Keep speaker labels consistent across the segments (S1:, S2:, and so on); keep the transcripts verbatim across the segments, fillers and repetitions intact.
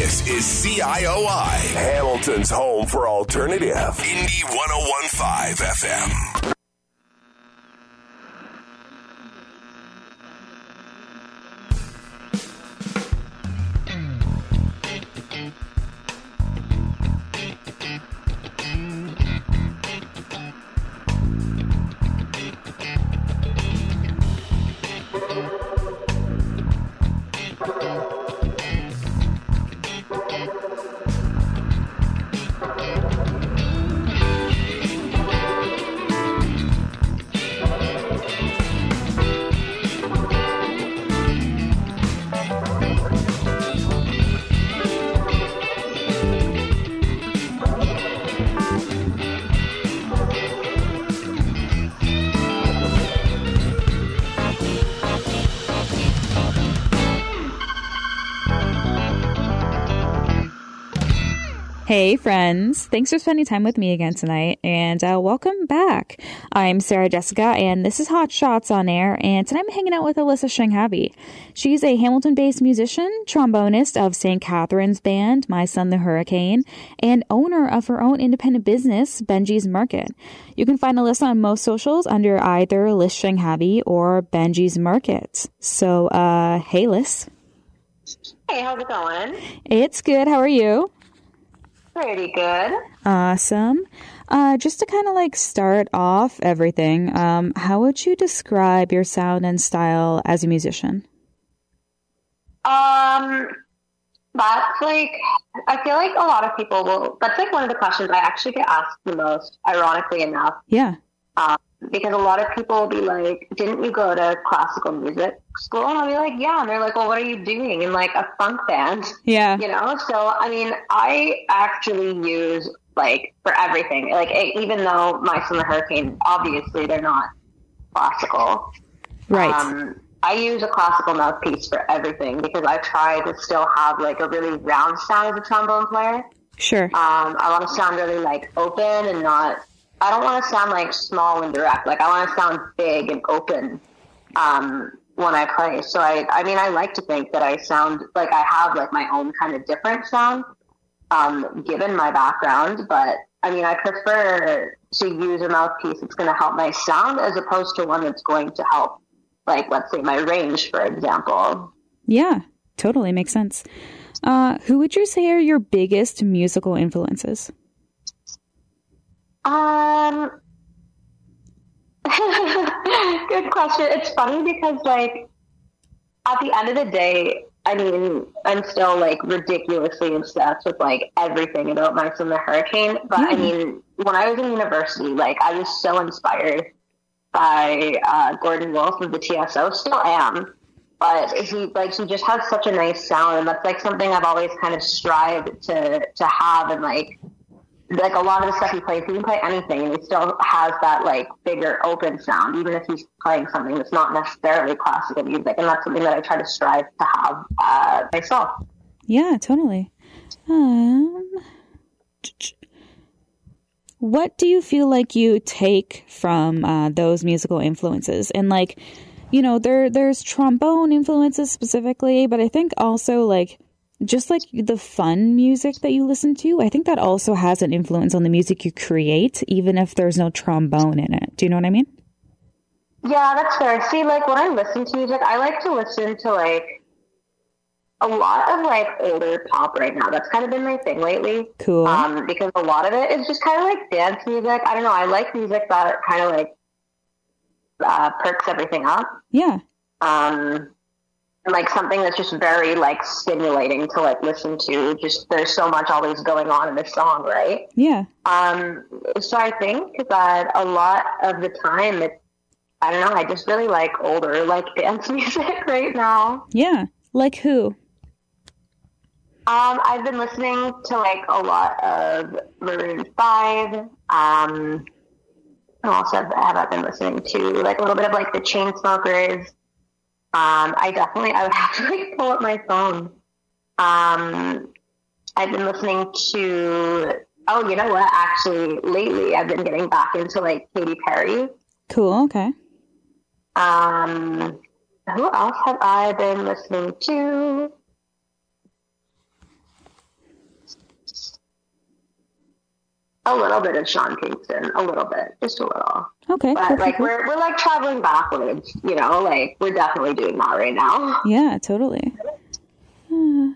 S1: This is C I O I, Hamilton's home for alternative. Indie one oh one point five F M.
S2: Hey friends, thanks for spending time with me again tonight, and uh, welcome back. I'm Sarah Jessica, and this is Hot Shots on Air, and tonight I'm hanging out with Alyssa Shenghavi. She's a Hamilton-based musician, trombonist of Saint Catherine's Band, My Son the Hurricane, and owner of her own independent business, Benji's Market. You can find Alyssa on most socials under either Liz Shenghavi or Benji's Market. So, uh, hey Liz.
S3: Hey, how's it going?
S2: It's good, how are you?
S3: Pretty good.
S2: Awesome. Uh, just to kind of like start off everything, um, how would you describe your sound and style as a musician?
S3: Um, that's like, I feel like a lot of people will, that's like one of the questions I actually get asked the most, ironically enough.
S2: Yeah.
S3: Um, because a lot of people will be like, didn't you go to classical music school? And I'll be like, yeah. And they're like, well, what are you doing in like a funk band?
S2: Yeah.
S3: You know? So, I mean, I actually use like for everything, like it, even though My Son the Hurricane, obviously they're not classical.
S2: Right.
S3: Um, I use a classical mouthpiece for everything because I try to still have like a really round sound as a trombone player.
S2: Sure.
S3: Um, I want to sound really like open and not, I don't want to sound like small and direct. Like I want to sound big and open um, when I play. So I, I mean, I like to think that I sound like I have like my own kind of different sound um, given my background. But I mean, I prefer to use a mouthpiece that's going to help my sound as opposed to one that's going to help, like, let's say my range, for example.
S2: Yeah, totally makes sense. Uh, who would you say are your biggest musical influences?
S3: Um, good question. It's funny because, like, at the end of the day, I mean, I'm still, like, ridiculously obsessed with, like, everything about My Son the Hurricane. But, mm. I mean, when I was in university, like, I was so inspired by uh, Gordon Wolfe of the T S O, still am. But he, like, he just has such a nice sound, and that's, like, something I've always kind of strived to, to have, and, like, like a lot of the stuff he plays, he can play anything, and he still has that like bigger open sound, even if he's playing something that's not necessarily classical music. And that's something that I try to strive to have uh, myself.
S2: Yeah, totally. Um, what do you feel like you take from uh, those musical influences? And like, you know, there there's trombone influences specifically, but I think also like just like the fun music that you listen to, I think that also has an influence on the music you create, even if there's no trombone in it. Do you know what I mean?
S3: Yeah, that's fair. See, like when I listen to music, I like to listen to like a lot of like older pop right now. That's kind of been my thing lately.
S2: Cool.
S3: Um, because a lot of it is just kind of like dance music. I don't know. I like music that kind of like uh, perks everything up.
S2: Yeah.
S3: Um, like something that's just very like stimulating to like listen to. Just there's so much always going on in this song, right?
S2: Yeah.
S3: Um. So I think that a lot of the time, it, I don't know. I just really like older like dance music right now.
S2: Yeah. Like who?
S3: Um. I've been listening to like a lot of Maroon five. Um. And also have I been listening to like a little bit of like the Chainsmokers. Um, I definitely, I would have to like pull up my phone. Um, I've been listening to, oh, you know what? Actually, lately I've been getting back into like Katy Perry.
S2: Cool. Okay.
S3: Um, who else have I been listening to? a little bit of Sean Kingston, a little bit, just a little.
S2: Okay.
S3: But
S2: cool,
S3: like
S2: cool.
S3: we're we're like traveling backwards, you know, like we're definitely doing that right now.
S2: Yeah, totally. Uh,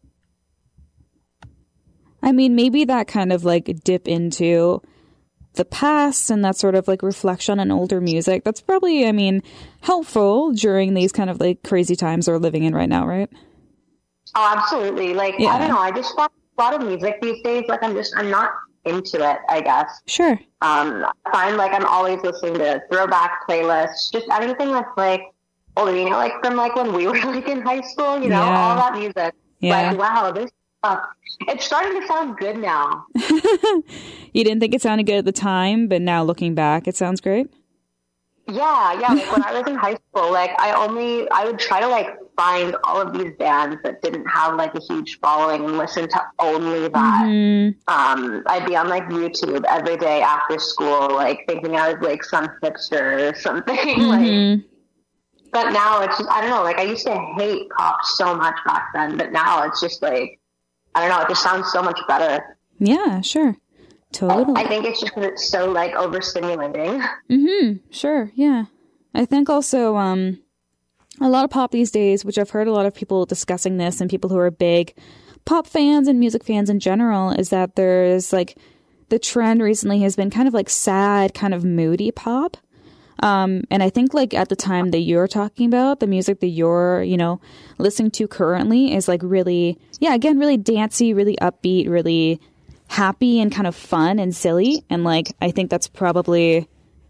S2: I mean, maybe that kind of like dip into the past and that sort of like reflection on older music, that's probably, I mean, helpful during these kind of like crazy times we're living in right now, right?
S3: Oh, absolutely. Like,
S2: Yeah.
S3: I don't know, I just find a lot of music these days, like I'm just, I'm not into it, I guess.
S2: Sure.
S3: Um, I find like I'm always listening to throwback playlists, just anything that's like older, you know, like from like when we were like in high school, you know,
S2: Yeah.
S3: all that music.
S2: Yeah.
S3: Like, wow, this stuff, it's starting to sound good now.
S2: You didn't think it sounded good at the time, but now looking back, it sounds great.
S3: Yeah, yeah. Like when I was in high school, like I only, I would try to like find all of these bands that didn't have like a huge following and listen to only that.
S2: Mm-hmm.
S3: Um, I'd be on like YouTube every day after school, like thinking I was like some hipster or something.
S2: Mm-hmm.
S3: Like, but now it's just, I don't know, like I used to hate pop so much back then, but now it's just like, I don't know, it just sounds so much better.
S2: Yeah, sure. Totally.
S3: I think it's just because it's so like overstimulating.
S2: Mm-hmm. Sure. Yeah. I think also um, a lot of pop these days, which I've heard a lot of people discussing this and people who are big pop fans and music fans in general, is that there's like the trend recently has been kind of like sad, kind of moody pop. Um, and I think like at the time that you're talking about, the music that you're, you know, listening to currently is like really, yeah, again, really dancey, really upbeat, really happy and kind of fun and silly. And like, I think that's probably,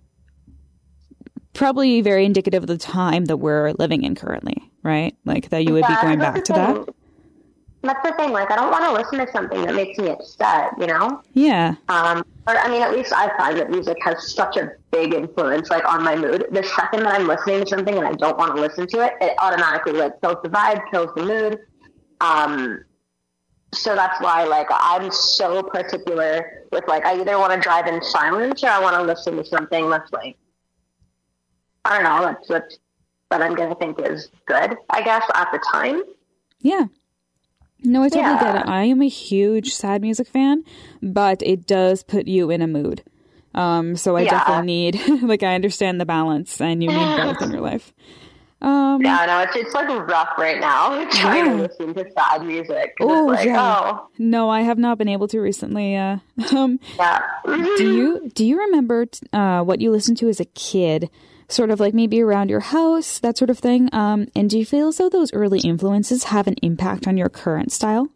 S2: probably very indicative of the time that we're living in currently, right? Like that you would
S3: Yeah,
S2: be going
S3: that's
S2: back
S3: the
S2: to that.
S3: thing. That's the thing. Like, I don't want to listen to something that makes me upset, you know?
S2: Yeah.
S3: Um, or, I mean, at least I find that music has such a big influence, like, on my mood. The second that I'm listening to something and I don't want to listen to it, it automatically, like, kills the vibe, kills the mood. Um, so that's why, like, I'm so particular with, like, I either want to drive in silence or I want to listen to something that's, like, I don't know, that's, that's that I'm going to think is good, I guess, at the time.
S2: Yeah. No, I totally
S3: Yeah.
S2: get it. I am a huge sad music fan, but it does put you in a mood. Um, so I
S3: Yeah.
S2: definitely need, like, I understand the balance, and you need both in your life. Um,
S3: Yeah, no, it's, it's like rough right now trying
S2: Yeah.
S3: to listen to sad music. 'Cause
S2: Oh,
S3: it's like,
S2: yeah.
S3: oh,
S2: No, I have not been able to recently. Uh, um,
S3: yeah.
S2: do you do you remember t- uh, what you listened to as a kid? Sort of like maybe around your house, that sort of thing. Um, and do you feel as though those early influences have an impact on your current style?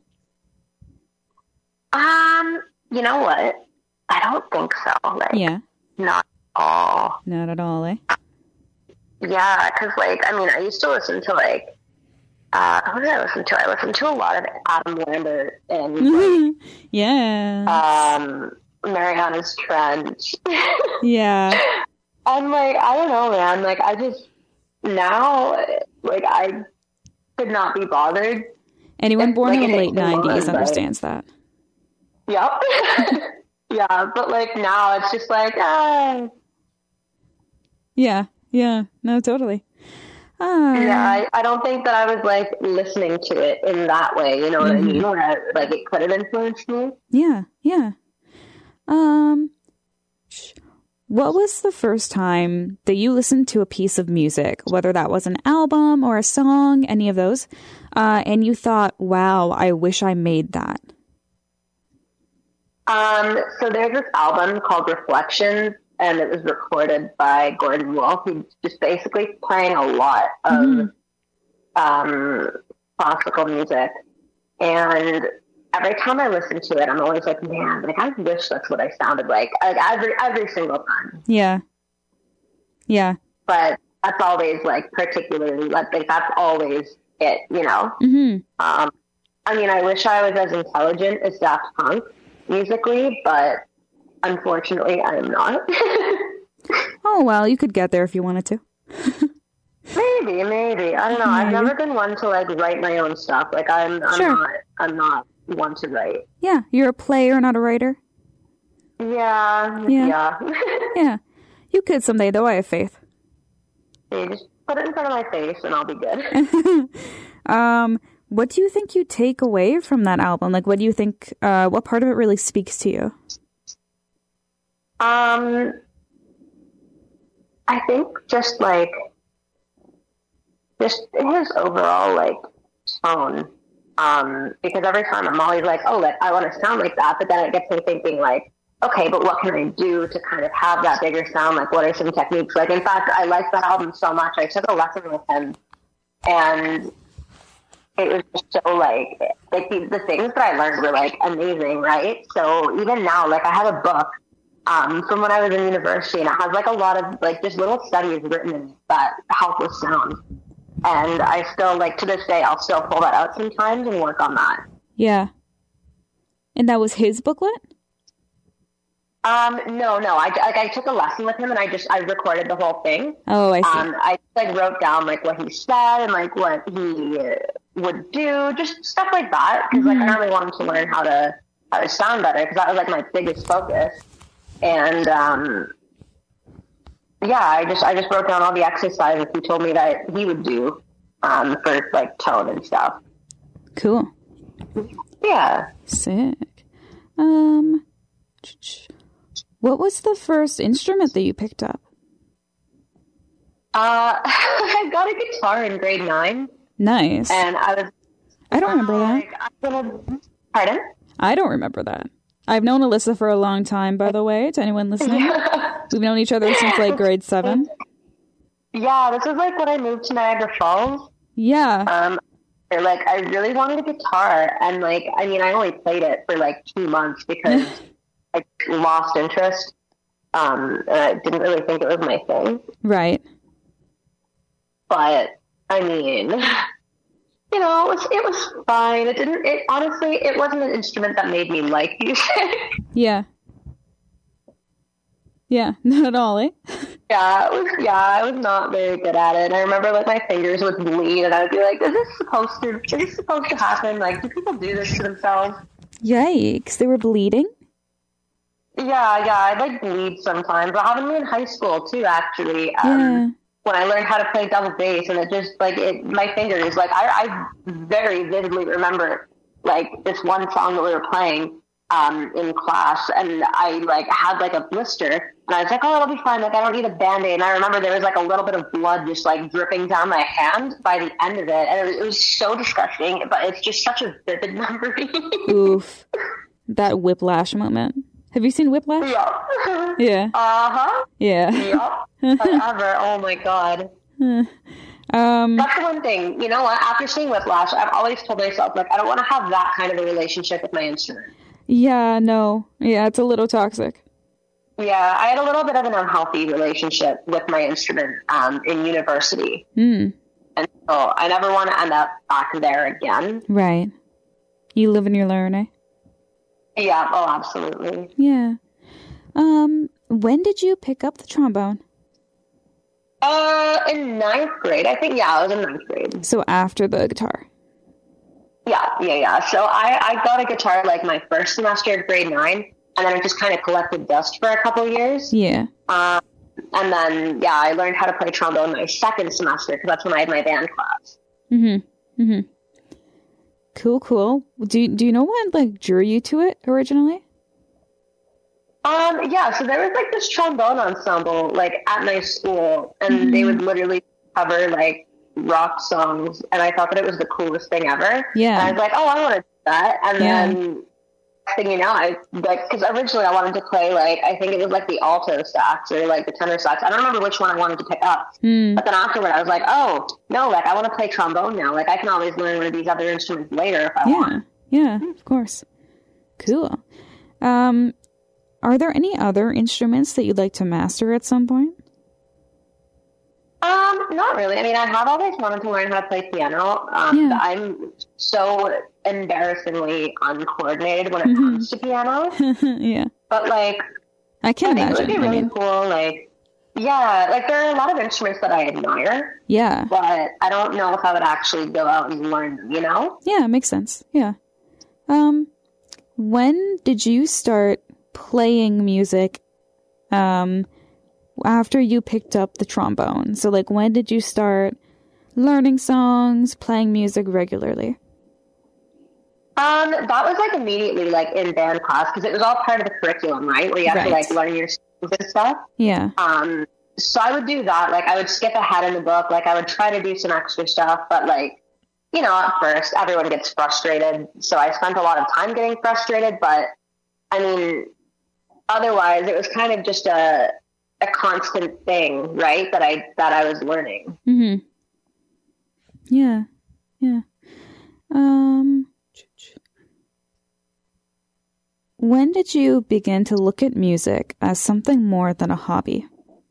S3: Um, you know what? I don't think so. Like,
S2: Yeah,
S3: not at all.
S2: not at all, eh?
S3: Yeah, because, like, I mean, I used to listen to, like, uh, who did I listen to? I listened to a lot of Adam Lambert and, like,
S2: Yeah.
S3: um, Mariana's Trench.
S2: Yeah.
S3: I'm like, I don't know, man. Like, I just, now, like, I could not be bothered.
S2: Anyone
S3: It's
S2: born
S3: like
S2: in the
S3: an
S2: late
S3: instant moment,
S2: nineties
S3: right?
S2: understands that.
S3: Yep. Yeah, but, like, now it's just like, ah.
S2: Yeah. Yeah. No, totally. Uh,
S3: Yeah, I, I don't think that I was, like, listening to it in that way, you know what
S2: Mm-hmm.
S3: I mean? Where, I, like, it could have influenced me.
S2: Yeah. Yeah. Um, sh- what was the first time that you listened to a piece of music, whether that was an album or a song, any of those, uh, and you thought, wow, I wish I made that?
S3: Um, so there's this album called Reflections, and it was recorded by Gordon Wolf. He's just basically playing a lot of
S2: Mhm.
S3: um, classical music. And every time I listen to it, I'm always like, man, like, I wish that's what I sounded like. Like every, every single time.
S2: Yeah. Yeah.
S3: But that's always, like, particularly, like, like that's always it, you know?
S2: Mm-hmm.
S3: Um, I mean, I wish I was as intelligent as Daft Punk musically, but unfortunately, I am not.
S2: Oh, well, you could get there if you wanted to.
S3: Maybe, maybe. I don't know. I've
S2: Maybe.
S3: never been one to, like, write my own stuff. Like, I'm, I'm
S2: Sure.
S3: not, I'm not one to write.
S2: Yeah. You're a player, not a writer.
S3: Yeah,
S2: Yeah.
S3: yeah.
S2: Yeah. You could someday, though. I have faith.
S3: You just put it in front of my face and I'll be good.
S2: Um, what do you think you take away from that album? Like, what do you think, uh, what part of it really speaks to you?
S3: Um, I think just like, just his overall like tone. Um, because every time I'm always like, oh, like I want to sound like that, but then it gets me thinking like, okay, but what can I do to kind of have that bigger sound? Like, what are some techniques? Like, in fact, I like that album so much. I took a lesson with him, and it was just so like, like the, the things that I learned were like amazing, right? So even now, like I have a book um, from when I was in university, and it has like a lot of like just little studies written in it that help with sound. And I still, like, to this day, I'll still pull that out sometimes and work on that.
S2: Yeah. And that was his booklet?
S3: Um, no, no. I, like, I took a lesson with him, and I just, I recorded the whole thing.
S2: Oh, I see.
S3: Um, I, like, wrote down, like, what he said and, like, what he would do, just stuff like that. Because, mm-hmm. like, I really wanted to learn how to, how to sound better, because that was, like, my biggest focus. And, um... yeah, I just I just wrote down all the exercises he told me that he would do um, for like tone and stuff.
S2: Cool.
S3: Yeah.
S2: Sick. Um, what was the first instrument that you picked up?
S3: Uh, I got a guitar in grade nine.
S2: Nice.
S3: And I was.
S2: I don't remember
S3: like,
S2: that.
S3: I'm gonna, pardon?
S2: I don't remember that. I've known Alyssa for a long time, by the way, to anyone listening.
S3: Yeah.
S2: We've known each other since, like, grade seven.
S3: Yeah, this was, like, when I moved to Niagara Falls.
S2: Yeah.
S3: Um, like, I really wanted a guitar, and, like, I mean, I only played it for, like, two months because I lost interest. Um, and I didn't really think it was my thing.
S2: Right.
S3: But, I mean... you know, it was, it was fine. It didn't, it honestly, it wasn't an instrument that made me like music.
S2: Yeah. Yeah, not at all, eh?
S3: Yeah, it was, yeah, I was not very good at it. And I remember, like, my fingers would bleed, and I would be like, is this supposed to, is this supposed to happen? Like, do people do this to themselves?
S2: Yikes, they were bleeding?
S3: Yeah, yeah, I'd, like, bleed sometimes. It happened to me in high school, too, actually. Um,
S2: yeah.
S3: When I learned how to play double bass, and it just, like, it, my fingers, like, I, I very vividly remember, like, this one song that we were playing um, in class, and I, like, had, like, a blister, and I was like, oh, it'll be fine, like, I don't need a Band-Aid, and I remember there was, like, a little bit of blood just, like, dripping down my hand by the end of it, and it was, it was so disgusting, but it's just such a vivid memory.
S2: Oof. That whiplash moment. Have you seen Whiplash?
S3: Yeah.
S2: Yeah.
S3: Uh-huh.
S2: Yeah.
S3: Yeah. Forever. Oh, my God.
S2: um,
S3: That's the one thing. You know what? After seeing Whiplash, I've always told myself, like, I don't want to have that kind of a relationship with my instrument.
S2: Yeah, no. Yeah, it's a little toxic.
S3: Yeah, I had a little bit of an unhealthy relationship with my instrument um, in university.
S2: Mm.
S3: And so I never want to end up back there again.
S2: Right. You live and you learn, eh?
S3: Yeah, oh, absolutely.
S2: Yeah. Um, when did you pick up the trombone?
S3: Uh, in ninth grade. I think, yeah, I was in ninth grade.
S2: So after the guitar.
S3: Yeah, yeah, yeah. So I, I got a guitar, like, my first semester of grade nine, and then it just kind of collected dust for a couple of years.
S2: Yeah.
S3: Um, and then, yeah, I learned how to play trombone my second semester, because that's when I had my band class.
S2: Mm-hmm. Mm-hmm. Cool, cool. Do do you know what, like, drew you to it originally?
S3: Um, yeah, so there was, like, this trombone ensemble, like, at my school, and mm-hmm. they would literally cover, like, rock songs, and I thought that it was the coolest thing ever.
S2: Yeah.
S3: And I was like, oh, I want to do that. And
S2: yeah.
S3: then, thing you know, I, like, because originally I wanted to play, like, I think it was, like, the alto sax or, like, the tenor sax. I don't remember which one I wanted to pick up.
S2: Mm.
S3: But then afterward, I was like, oh, no, like, I want to play trombone now. Like, I can always learn one of these other instruments later if I
S2: yeah.
S3: want.
S2: Yeah, of course. Cool. Um, are there any other instruments that you'd like to master at some point?
S3: Um, not really. I mean, I have always wanted to learn how to play piano. Um,
S2: Yeah.
S3: I'm so embarrassingly uncoordinated when it
S2: Mhm.
S3: comes to piano.
S2: Yeah.
S3: But, like,
S2: I can
S3: I think it would
S2: imagine.
S3: be
S2: I
S3: really
S2: mean,
S3: cool. Like, yeah, like, there are a lot of instruments that I admire,
S2: yeah.
S3: but I don't know if I would actually go out and learn them, you know?
S2: Yeah, makes sense. Yeah. Um, when did you start playing music, um, after you picked up the trombone? So, like, when did you start learning songs, playing music regularly?
S3: Um, that was, like, immediately, like, in band class, because it was all part of the curriculum, right? Where you have
S2: Right.
S3: to, like, learn your and stuff.
S2: Yeah.
S3: Um, so I would do that. Like I would skip ahead in the book. Like I would try to do some extra stuff, but like, you know, at first everyone gets frustrated. So I spent a lot of time getting frustrated, but I mean, otherwise it was kind of just a, a constant thing, right? That I, that I was learning.
S2: Mm-hmm. Yeah. Yeah. Um, when did you begin to look at music as something more than a hobby?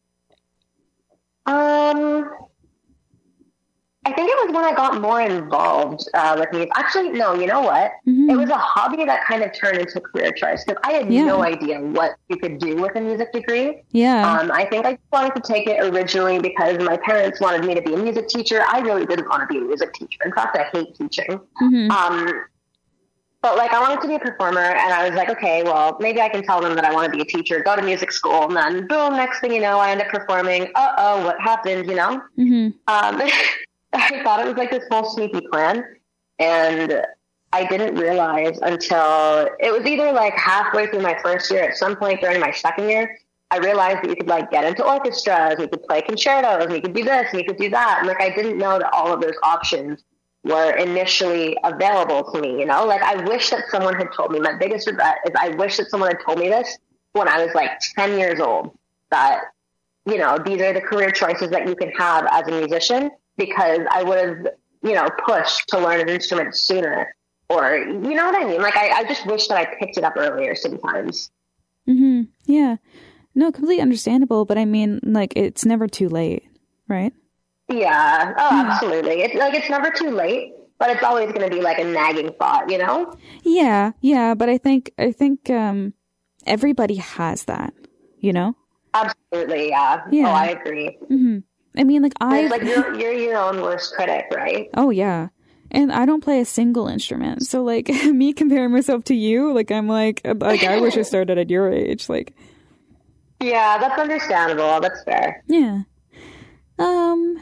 S3: Um, I think it was when I got more involved uh, with music. Actually, no, you know what? Mm-hmm. It was a hobby that kind of turned into a career choice because I had yeah. no idea what you could do with a music degree.
S2: Yeah.
S3: Um, I think I wanted to take it originally because my parents wanted me to be a music teacher. I really didn't want to be a music teacher. In fact, I hate teaching. Mm-hmm. Um, but like I wanted to be a performer, and I was like, okay, well, maybe I can tell them that I want to be a teacher, go to music school, and then boom, next thing you know, I end up performing. Uh-oh, what happened, you know? Mm-hmm. Um, I thought it was like this whole sneaky plan, and I didn't realize until it was either like halfway through my first year, at some point during my second year, I realized that you could like get into orchestras, you could play concertos, and you could do this, and you could do that. And like, I didn't know that all of those options were initially available to me, you know? Like, I wish that someone had told me, my biggest regret is I wish that someone had told me this when I was like ten years old, that, you know, these are the career choices that you can have as a musician, because I would have, you know, pushed to learn an instrument sooner, or, you know what I mean? Like, I, I just wish that I picked it up earlier sometimes.
S2: Mm-hmm. Yeah. No, completely understandable, but I mean, like, it's never too late, right?
S3: Yeah. Oh, yeah. Absolutely. It's like, it's never too late, but it's always going to be like a nagging thought, you know?
S2: Yeah. Yeah. But I think, I think, um, everybody has that, you know?
S3: Absolutely. Yeah. Yeah. Oh, I agree.
S2: Mm-hmm. I mean, like, I
S3: like you're, you're your own worst critic, right?
S2: Oh, yeah. And I don't play a single instrument. So like me comparing myself to you, like, I'm like, like, I wish I started at your age. Like,
S3: yeah, that's understandable. That's fair.
S2: Yeah. Um,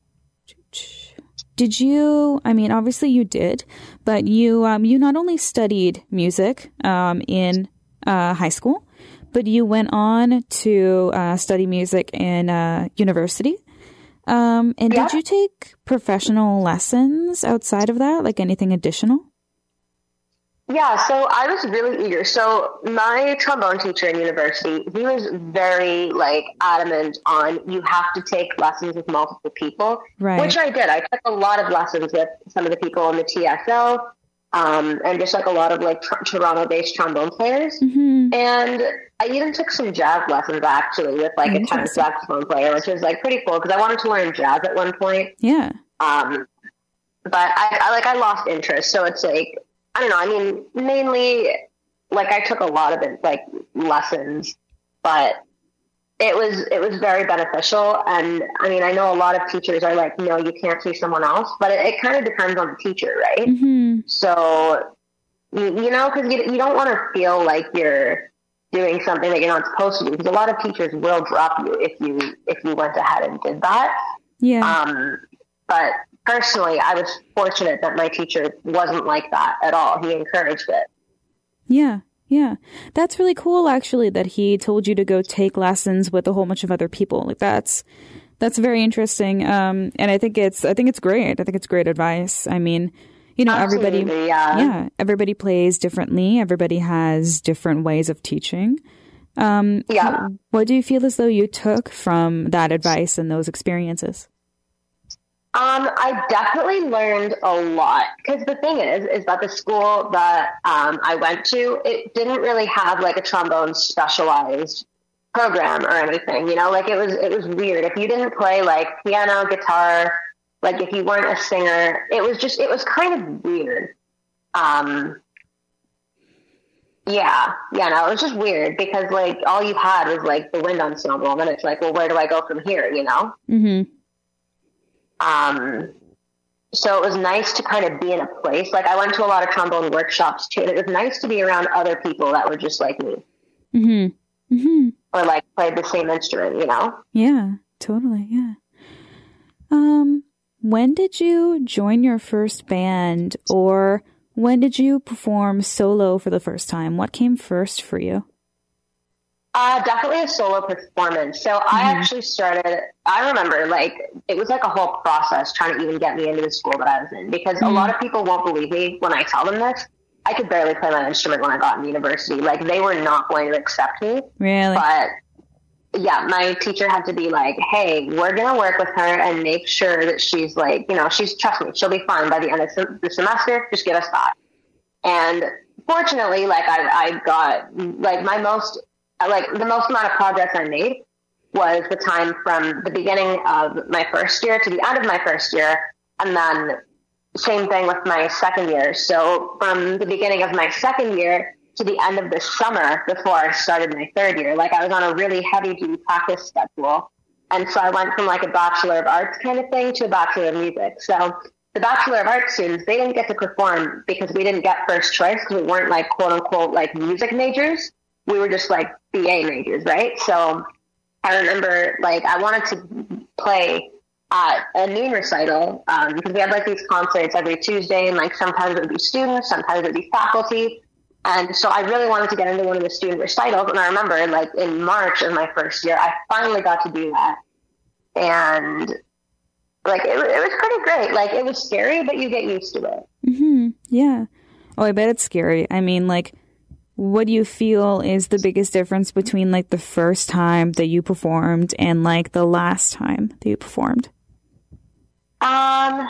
S2: did you, I mean, obviously you did, but you, um, you not only studied music, um, in, uh, high school, but you went on to, uh, study music in, uh, university. Um, and yeah. Did you take professional lessons outside of that, like anything additional?
S3: Yeah, so I was really eager. So my trombone teacher in university, he was very like adamant on you have to take lessons with multiple people,
S2: right.
S3: Which I did. I took a lot of lessons with some of the people in the T S L, um, and just like a lot of like tr- Toronto-based trombone players. Mm-hmm. And I even took some jazz lessons actually with like a tenor saxophone player, which was like pretty cool because I wanted to learn jazz at one point.
S2: Yeah.
S3: Um, but I, I like I lost interest, so it's like. I don't know. I mean, mainly, like I took a lot of it, like lessons, but it was it was very beneficial. And I mean, I know a lot of teachers are like, no, you can't see someone else, but it, it kind of depends on the teacher, right? Mm-hmm. So, you, you know, because you, you don't want to feel like you're doing something that you're not supposed to do, because a lot of teachers will drop you if you if you went ahead and did that.
S2: Yeah.
S3: Um, but. Personally, I was fortunate that my teacher wasn't like that at all. He encouraged it.
S2: Yeah, yeah. That's really cool, actually, that he told you to go take lessons with a whole bunch of other people. Like, that's that's very interesting. Um, and I think it's I think it's great. I think it's great advice. I mean, you know,
S3: Absolutely,
S2: everybody,
S3: yeah.
S2: yeah, everybody plays differently. Everybody has different ways of teaching. Um,
S3: yeah.
S2: What do you feel as though you took from that advice and those experiences?
S3: Um, I definitely learned a lot, because the thing is, is that the school that um, I went to, it didn't really have like a trombone specialized program or anything, you know, like it was, it was weird. If you didn't play like piano, guitar, like if you weren't a singer, it was just, it was kind of weird. Um, yeah, yeah, no, it was just weird because like all you had was like the wind ensemble, and then it's like, well, where do I go from here, you know? Mm-hmm. Um, so it was nice to kind of be in a place. Like I went to a lot of trombone workshops too, and it was nice to be around other people that were just like me. Mm-hmm. Mm-hmm. Or like played the same instrument, you know?
S2: Yeah, totally. Yeah. Um, when did you join your first band, or when did you perform solo for the first time? What came first for you?
S3: Uh, definitely a solo performance. So mm-hmm. I actually started, I remember like, it was like a whole process trying to even get me into the school that I was in, because mm-hmm. a lot of people won't believe me when I tell them this. I could barely play my instrument when I got in university. Like, they were not going to accept me.
S2: Really?
S3: But yeah, my teacher had to be like, hey, we're going to work with her and make sure that she's like, you know, she's, trust me, she'll be fine by the end of the semester. Just get us that. And fortunately, like I, I got like my most, like the most amount of progress I made was the time from the beginning of my first year to the end of my first year. And then same thing with my second year. So from the beginning of my second year to the end of the summer before I started my third year, like I was on a really heavy duty practice schedule. And so I went from like a Bachelor of Arts kind of thing to a Bachelor of Music. So the Bachelor of Arts students, they didn't get to perform because we didn't get first choice, because we weren't like quote unquote like music majors. We were just like B A majors, right? So I remember like I wanted to play at a noon recital um, because we had like these concerts every Tuesday, and like sometimes it would be students, sometimes it would be faculty. And so I really wanted to get into one of the student recitals. And I remember like in March of my first year, I finally got to do that. And like, it, it was pretty great. Like, it was scary, but you get used to it.
S2: Mm-hmm. Yeah. Oh, I bet it's scary. I mean, like, what do you feel is the biggest difference between like the first time that you performed and like the last time that you performed?
S3: Um,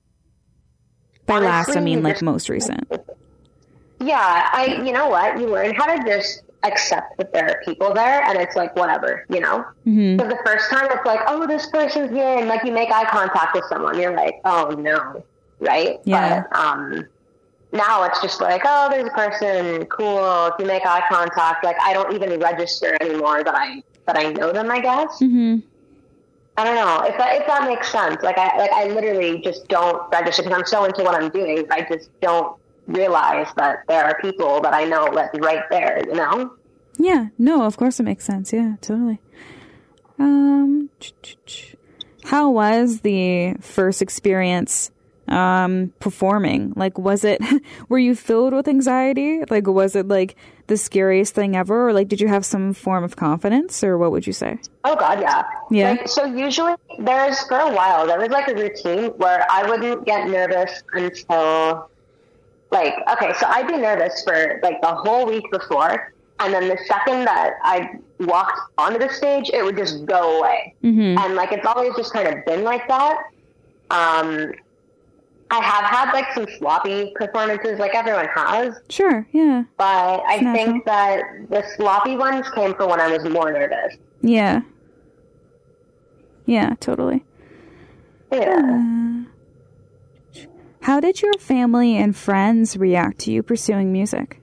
S2: By
S3: honestly,
S2: last, I mean like
S3: just,
S2: most recent.
S3: Yeah, I. You know what? You learn how to just accept that there are people there, and it's like whatever, you know.
S2: Mm-hmm.
S3: So the first time it's like, oh, this person's here, and like you make eye contact with someone, you're like, oh no, right?
S2: Yeah.
S3: But um, now it's just like, oh, there's a person, cool. If you make eye contact, like I don't even register anymore that I that I know them, I guess.
S2: Mm-hmm.
S3: I don't know if that if that makes sense. Like I like I literally just don't register because I'm so into what I'm doing. I just don't realize that there are people that I know like right there. You know?
S2: Yeah. No. Of course, it makes sense. Yeah. Totally. Um. How was the first experience um performing? Like, was it? Were you filled with anxiety? Like, was it like the scariest thing ever, or like did you have some form of confidence, or what would you say?
S3: Oh god, yeah.
S2: Yeah.
S3: Like, so usually there's for a while there was like a routine where I wouldn't get nervous until like okay, so I'd be nervous for like the whole week before, and then the second that I walked onto the stage, it would just go away.
S2: Mm-hmm.
S3: And like it's always just kind of been like that. Um I have had like some sloppy performances, like everyone has.
S2: Sure, yeah.
S3: But I
S2: it's
S3: think natural. that the sloppy ones came from when I was more nervous.
S2: Yeah. Yeah, totally.
S3: Yeah.
S2: Uh, how did your family and friends react to you pursuing music?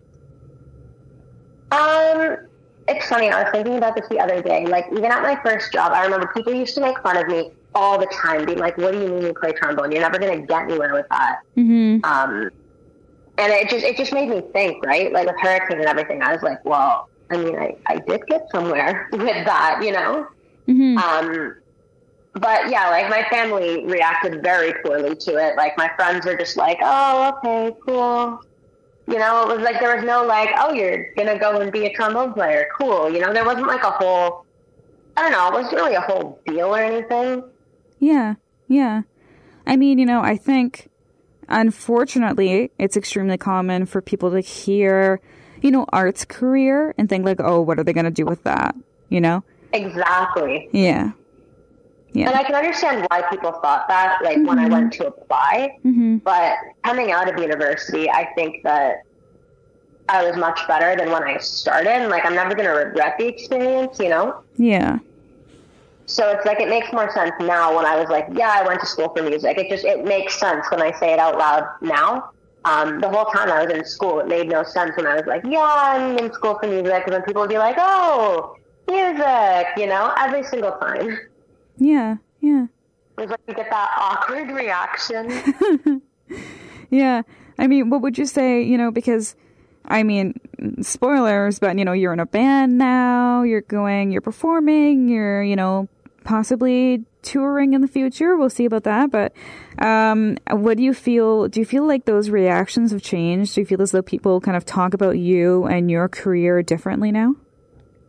S3: Um, it's funny. I was thinking about this the other day. Like, even at my first job, I remember people used to make fun of me all the time, being like, what do you mean you play trombone? You're never going to get anywhere with that.
S2: Mm-hmm.
S3: Um, and it just it just made me think, right? Like, with Hurricane and everything, I was like, well, I mean, I, I did get somewhere with that, you know?
S2: Mm-hmm.
S3: Um, but, yeah, like, my family reacted very poorly to it. Like, my friends were just like, oh, okay, cool. You know, it was like, there was no, like, oh, you're going to go and be a trombone player. Cool. You know, there wasn't, like, a whole, I don't know, it wasn't really a whole deal or anything.
S2: Yeah, yeah. I mean, you know, I think, unfortunately, it's extremely common for people to hear, you know, arts career and think like, oh, what are they going to do with that? You know?
S3: Exactly.
S2: Yeah. Yeah.
S3: And I can understand why people thought that, like, mm-hmm. when I went to apply.
S2: Mm-hmm.
S3: But coming out of university, I think that I was much better than when I started. And, like, I'm never going to regret the experience, you know?
S2: Yeah.
S3: So it's like, it makes more sense now when I was like, yeah, I went to school for music. It just, it makes sense when I say it out loud now. Um, the whole time I was in school, it made no sense when I was like, yeah, I'm in school for music. And then people would be like, oh, music, you know, every single time.
S2: Yeah, yeah.
S3: It was like you get that awkward reaction.
S2: Yeah. I mean, what would you say, you know, because, I mean, spoilers, but, you know, you're in a band now, you're going, you're performing, you're, you know, possibly touring in the future. We'll see about that. But um, what do you feel? Do you feel like those reactions have changed? Do you feel as though people kind of talk about you and your career differently now?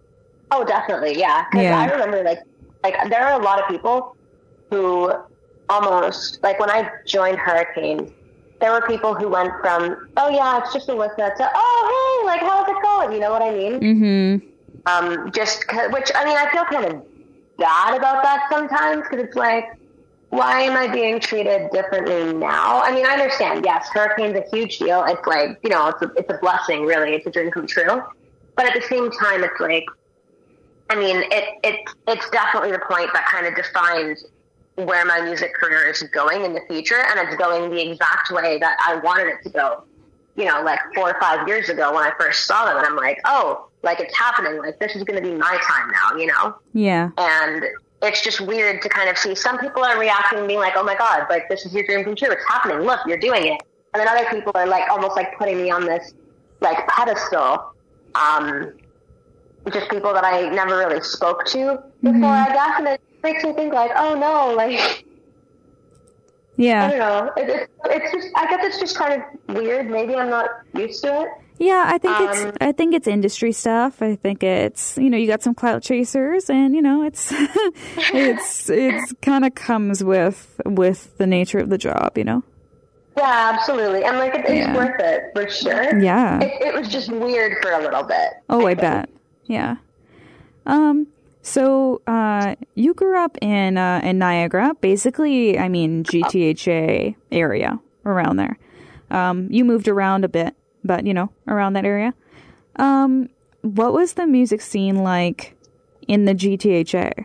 S3: Oh, definitely, yeah. Because
S2: Yeah.
S3: I remember, like, like there are a lot of people who almost, like, when I joined Hurricane, there were people who went from, oh, yeah, it's just Alyssa, to, oh, hey, like, how's it going? You know what I mean?
S2: Mm-hmm.
S3: Um, just, which, I mean, I feel kind of bad about that sometimes, because it's like, why am I being treated differently now? I mean, I understand, yes, Hurricane's a huge deal. It's like, you know, it's a, it's a blessing, really. It's a dream come true. But at the same time, it's like, I mean, it, it it's definitely the point that kind of defines where my music career is going in the future, and it's going the exact way that I wanted it to go, you know, like four or five years ago when I first saw them, and I'm like, oh, like, it's happening, like, this is going to be my time now, you know?
S2: Yeah.
S3: And it's just weird to kind of see some people are reacting and being like, oh my God, like, this is your dream come true, it's happening, look, you're doing it. And then other people are like, almost like putting me on this, like, pedestal, um, just people that I never really spoke to before, mm-hmm. I guess, and it makes me think like, oh no, like,
S2: yeah,
S3: I don't know, it, it, it's just, I guess it's just kind of weird, maybe I'm not used to it.
S2: Yeah, I think
S3: um,
S2: it's, I think it's industry stuff, I think it's, you know, you got some clout chasers, and, you know, it's, it's, it's kind of comes with, with the nature of the job, you know?
S3: Yeah, absolutely, and like, it, it's
S2: yeah.
S3: worth it, for sure.
S2: Yeah.
S3: It, it was just weird for a little bit.
S2: Oh, I,
S3: I
S2: bet. Yeah. Um, so, uh, you grew up in, uh, in Niagara, basically, I mean, G T H A area, around there. Um, you moved around a bit, but, you know, around that area. Um, what was the music scene like in the G T H A?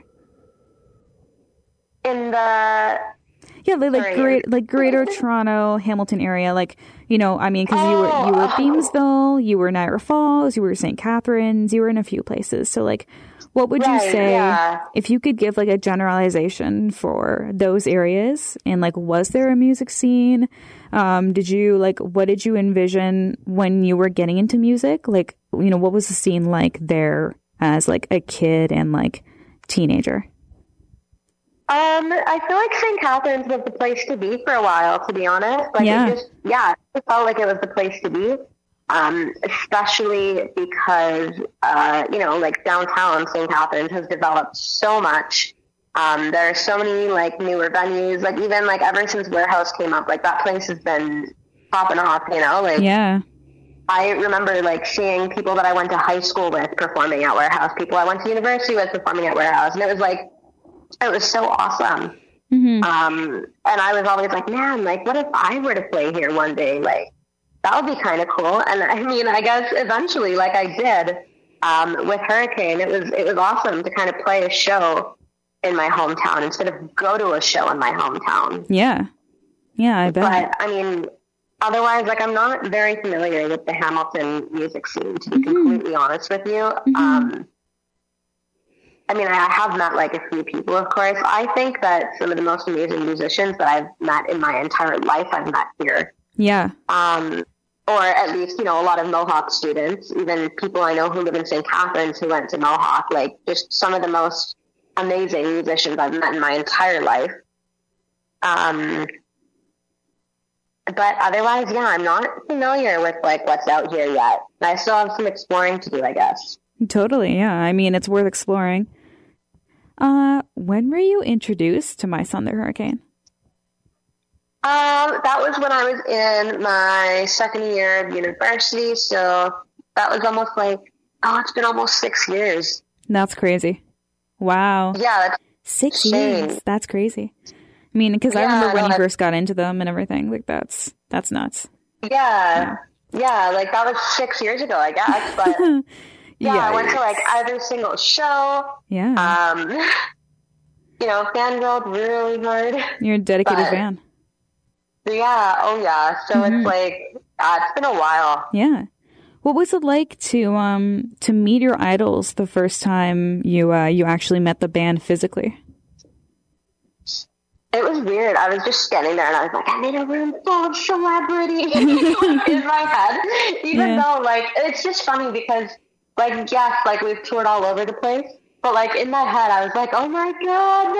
S3: In the...
S2: Yeah, like, like,
S3: Sorry.
S2: great, like Greater Toronto, Hamilton area, like, you know, I mean, because
S3: oh,
S2: you were you were
S3: oh.
S2: Beamsville, you were Niagara Falls, you were Saint Catharines, you were in a few places. So, like, what would
S3: right,
S2: you say
S3: yeah.
S2: if you could give like a generalization for those areas? And like, was there a music scene? Um, did you like what did you envision when you were getting into music? Like, you know, what was the scene like there as like a kid and like teenager?
S3: Um, I feel like Saint Catharines was the place to be for a while, to be honest. Like,
S2: yeah.
S3: it just, yeah, it felt like it was the place to be. Um, especially because, uh, you know, like downtown Saint Catharines has developed so much. Um, there are so many like newer venues, like even like ever since Warehouse came up, like that place has been popping off, you know, like,
S2: yeah.
S3: I remember like seeing people that I went to high school with performing at Warehouse, people I went to university with performing at Warehouse. And it was like, it was so awesome.
S2: Mm-hmm.
S3: Um, and I was always like, man, like, what if I were to play here one day? Like, that would be kind of cool. And I mean, I guess eventually, like I did, um, with Hurricane, it was, it was awesome to kind of play a show in my hometown instead of go to a show in my hometown.
S2: Yeah. Yeah, I bet.
S3: But I mean, otherwise, like, I'm not very familiar with the Hamilton music scene, to be
S2: mm-hmm.
S3: completely honest with you.
S2: Mm-hmm.
S3: Um, I mean, I have met like a few people, of course. I think that some of the most amazing musicians that I've met in my entire life, I've met here.
S2: Yeah.
S3: Um, or at least, you know, a lot of Mohawk students, even people I know who live in Saint Catharines who went to Mohawk, like just some of the most amazing musicians I've met in my entire life. Um, but otherwise, yeah, I'm not familiar with like what's out here yet. I still have some exploring to do, I guess.
S2: Totally, yeah. I mean, it's worth exploring. Uh, when were you introduced to My Son the Hurricane?
S3: Um, that was when I was in my second year of university, so that was almost like, oh, it's been almost six years.
S2: That's crazy. Wow.
S3: Yeah, that's
S2: Six
S3: insane.
S2: years. That's crazy. I mean, because I
S3: Yeah,
S2: remember when
S3: no,
S2: you
S3: I-
S2: first got into them and everything. Like, that's that's nuts.
S3: Yeah, yeah, like that was six years ago, I guess, but yeah, I went to like every single show.
S2: Yeah.
S3: Um, you know, fangirled really hard.
S2: You're a dedicated
S3: but-
S2: fan.
S3: Yeah, oh yeah. So
S2: Mhm.
S3: it's like, uh, it's been a while.
S2: Yeah. What was it like to um to meet your idols the first time you uh, you actually met the band physically?
S3: It was weird. I was just standing there and I was like, I'm in a room full of celebrities in my head. Even
S2: Yeah.
S3: though, like, it's just funny because, like, yes, like, we've toured all over the place. But, like, in my head, I was like, oh, my God,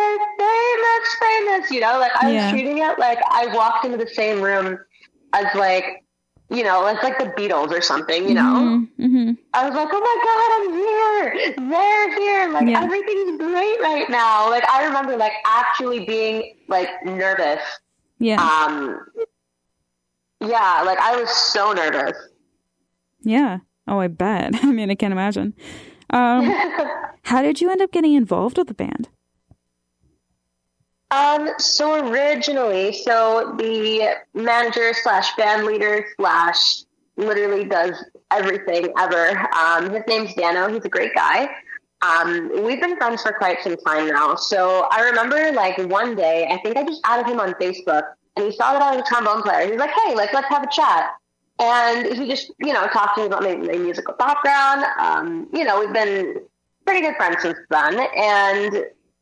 S3: they're famous, famous, you know? Like, I was
S2: Yeah.
S3: treating it like I walked into the same room as, like, you know, it's like the Beatles or something, you know?
S2: Mm-hmm. Mm-hmm. I
S3: was like, oh my God, I'm here. They're here. Like, yeah. Everything's great right now. Like, I remember, like, actually being, like, nervous.
S2: Yeah.
S3: Um. Yeah, like, I was so nervous.
S2: Yeah. Oh, I bet. I mean, I can't imagine. Um, how did you end up getting involved with the band?
S3: Um, so originally, so the manager slash band leader slash literally does everything ever. Um, his name's Dano. He's a great guy. Um, we've been friends for quite some time now. So I remember like one day, I think I just added him on Facebook and he saw that I was a trombone player. He was like, hey, like, let's have a chat. And he just, you know, talked to me about my, my musical background. Um, you know, we've been pretty good friends since then. And,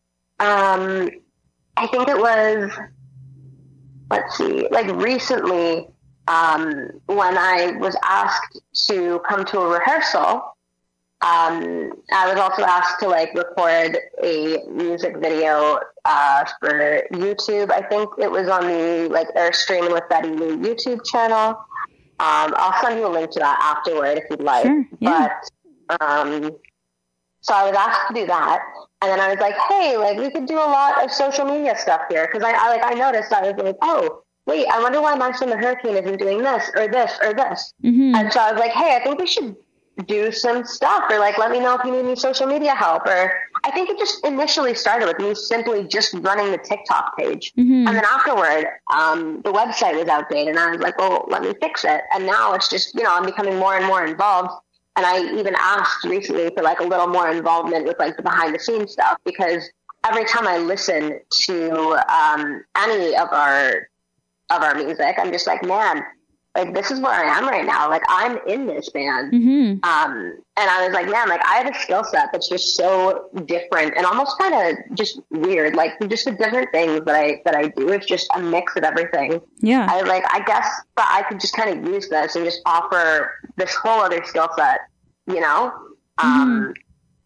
S3: um, I think it was, let's see, like recently, um, when I was asked to come to a rehearsal, um, I was also asked to like record a music video, uh, for YouTube. I think it was on the like Airstream with Betty Lou YouTube channel. Um, I'll send you a link to that afterward if you'd like.
S2: Sure, yeah.
S3: But, um, so I was asked to do that. And then I was like, hey, like, we could do a lot of social media stuff here. Because I, I, like, I noticed, I was like, oh, wait, I wonder why My Son the Hurricane isn't doing this or this or this.
S2: Mm-hmm.
S3: And so I was like, hey, I think we should do some stuff. Or, like, let me know if you need any social media help. Or I think it just initially started with me simply just running the TikTok page.
S2: Mm-hmm.
S3: And then afterward, um, the website was outdated. And I was like, well, let me fix it. And now it's just, you know, I'm becoming more and more involved. And I even asked recently for like a little more involvement with like the behind the scenes stuff, because every time I listen to um, any of our of our music, I'm just like, man, like this is where I am right now. Like I'm in this band.
S2: Mm-hmm.
S3: Um, and I was like, man, like I have a skill set that's just so different and almost kind of just weird. Like just the different things that I that I do. It's just a mix of everything.
S2: Yeah.
S3: I like I guess that I could just kind of use this and just offer this whole other skill set, you know, um, mm-hmm.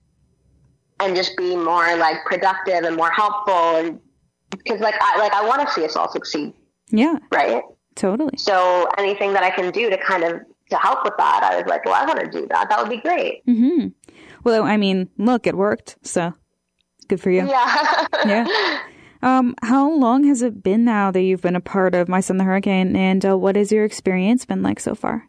S3: and just be more like productive and more helpful. And because like I like I want to see us all succeed.
S2: Yeah.
S3: Right.
S2: Totally.
S3: So anything that I can do to kind of to help with that, I was like, well, I want to do that. That would be great.
S2: Mm-hmm. Well, I mean, look, it worked. So good for you.
S3: Yeah.
S2: Yeah. Um, how long has it been now that you've been a part of My Son the Hurricane, and uh, what has your experience been like so far?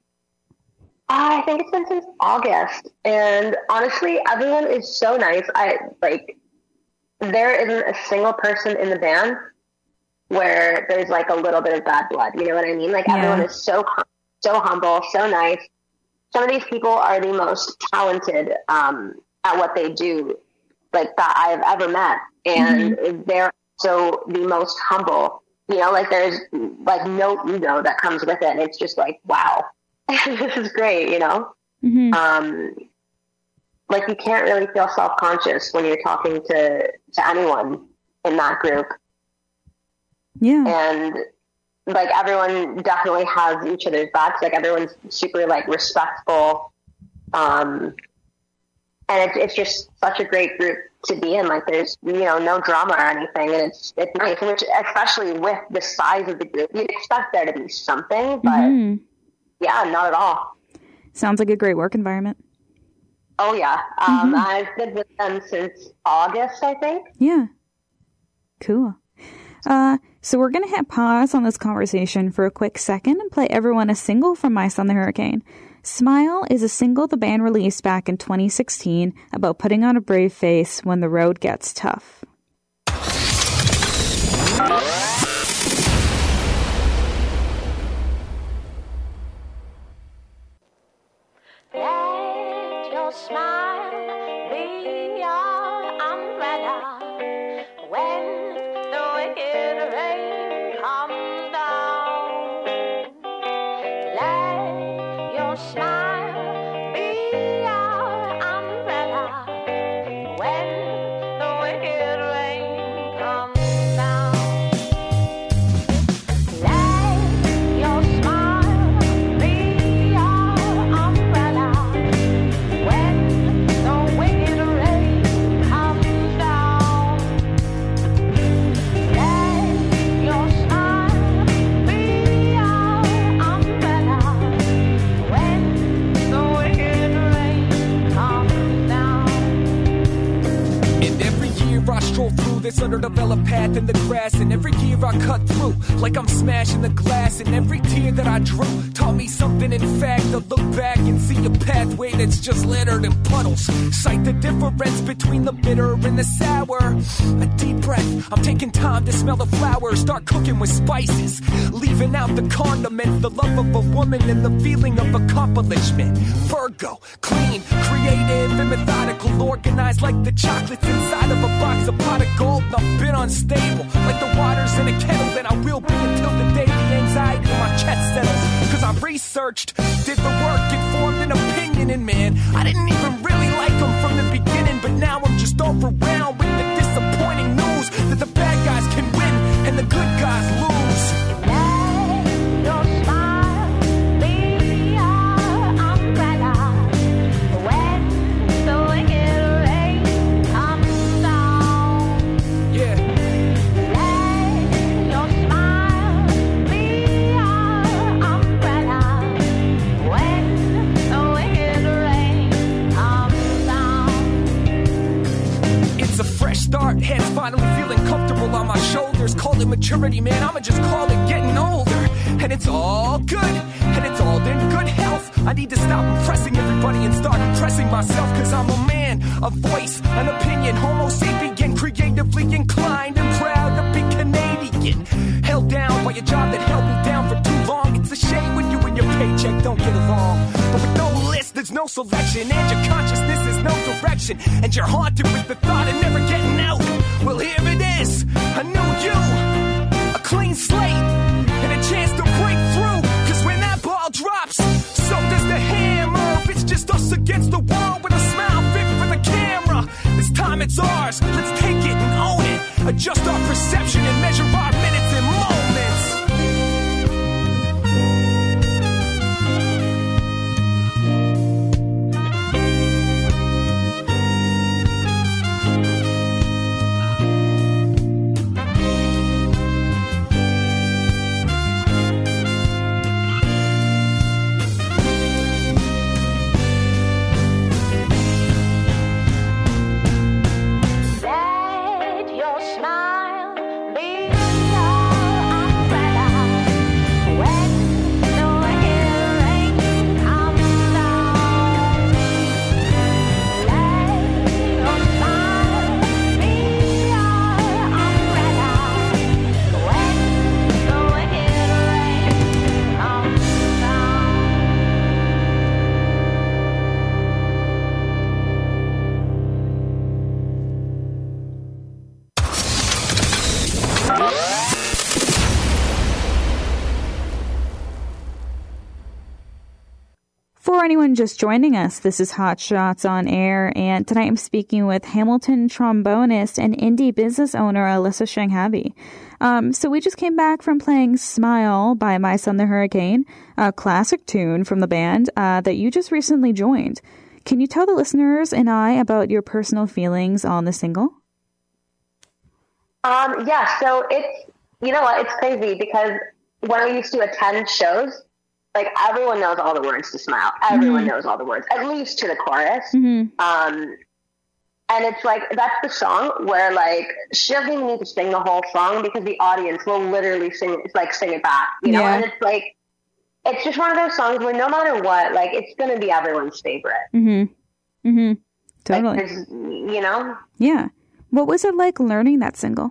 S3: I think it's been since August, and honestly, everyone is so nice. I like there isn't a single person in the band where there's like a little bit of bad blood. You know what I mean? Like yeah. Everyone is so so humble, so nice. Some of these people are the most talented um, at what they do, like that I've ever met, and mm-hmm. they're so the most humble. You know, like there's like no ego that comes with it. It's just like, wow. This is great, you know?
S2: Mm-hmm.
S3: Um, like you can't really feel self-conscious when you're talking to, to anyone in that group.
S2: Yeah.
S3: And like everyone definitely has each other's backs. Like everyone's super like respectful. Um, and it's, it's just such a great group to be in. Like there's, you know, no drama or anything. And it's, it's nice. And which, especially with the size of the group, you'd expect there to be something, but
S2: mm-hmm. yeah,
S3: not at all.
S2: Sounds like a great work environment.
S3: Oh, yeah. Um,
S2: mm-hmm.
S3: I've been with them since August, I think.
S2: Yeah. Cool. Uh, so we're going to hit pause on this conversation for a quick second and play everyone a single from My Son the Hurricane. Smile is a single the band released back in twenty sixteen about putting on a brave face when the road gets tough.
S4: Let your smile be your umbrella when the wicked rain comes down. Let your smile be your umbrella when the wicked rain comes down. Let your smile be your umbrella when
S5: stroll through this underdeveloped path in the grass, and every year I cut through like I'm smashing the glass, and every tear that I drew taught me something. In fact, to look back and see a pathway that's just littered in puddles. Sight the difference between the bitter and the sour. A deep breath, I'm taking time to smell the flowers. Start cooking with spices, leaving out the condiments. The love of a woman and the feeling of accomplishment. Virgo, clean, creative, and methodical. Organized like the chocolates inside of a box of pot of gold. I've been unstable, like the waters in a kettle. That I will be until the day the anxiety in my chest settles. Cause I researched, did the work, and formed an opinion. And man, I didn't even really like them from the beginning. But now I'm just overwhelmed with the disappointing news that the bad guys can win and the good guys lose.
S4: Let your smile be our umbrella when the wicked rain comes down.
S5: Yeah.
S4: Let your smile be our umbrella when the wicked rain comes down.
S5: It's a fresh start, hands finally feeling comfortable on my shoulders. Call it maturity, man, I'ma just call it getting older. And it's all good, and it's all in good health. I need to stop impressing everybody and start impressing myself. Cause I'm a man, a voice, an opinion, homo sapien, creatively inclined and proud to be Canadian. Held down by a job that held me down for too long. It's a shame when you and your paycheck don't get along. But with no list, there's no selection, and your consciousness is no direction, and you're haunted with the thought of never getting out. Well, here it is, a new you, a clean slate, and a chance to break through. Cause when that ball drops, so does the hammer. It's just us against the world with a smile fit for the camera. This time it's ours, let's take it and own it. Adjust our perception and measure our minutes and moments.
S4: Let your smile be our umbrella when the wicked rain comes down. Let your smile be our umbrella when the wicked rain comes down.
S2: For anyone just joining us, this is Hot Shots on Air, and tonight I'm speaking with Hamilton trombonist and indie business owner Alyssa Shanghavi. Um, so we just came back from playing Smile by My Son the Hurricane, a classic tune from the band uh, that you just recently joined. Can you tell the listeners and I about your personal feelings on the single?
S3: Um, yeah, so it's, you know what, it's crazy because when I used to attend shows, like everyone knows all the words to Smile. Everyone
S2: Mhm.
S3: knows all the words, at least to the chorus.
S2: Mm-hmm.
S3: Um, and it's like, that's the song where like, she doesn't even need to sing the whole song because the audience will literally sing, like sing it back, you know?
S2: Yeah.
S3: And it's like, it's just one of those songs where no matter what, like it's going to be everyone's favorite.
S2: Mm-hmm. Mm-hmm. Totally.
S3: Like, there's- you know?
S2: Yeah. What was it like learning that single?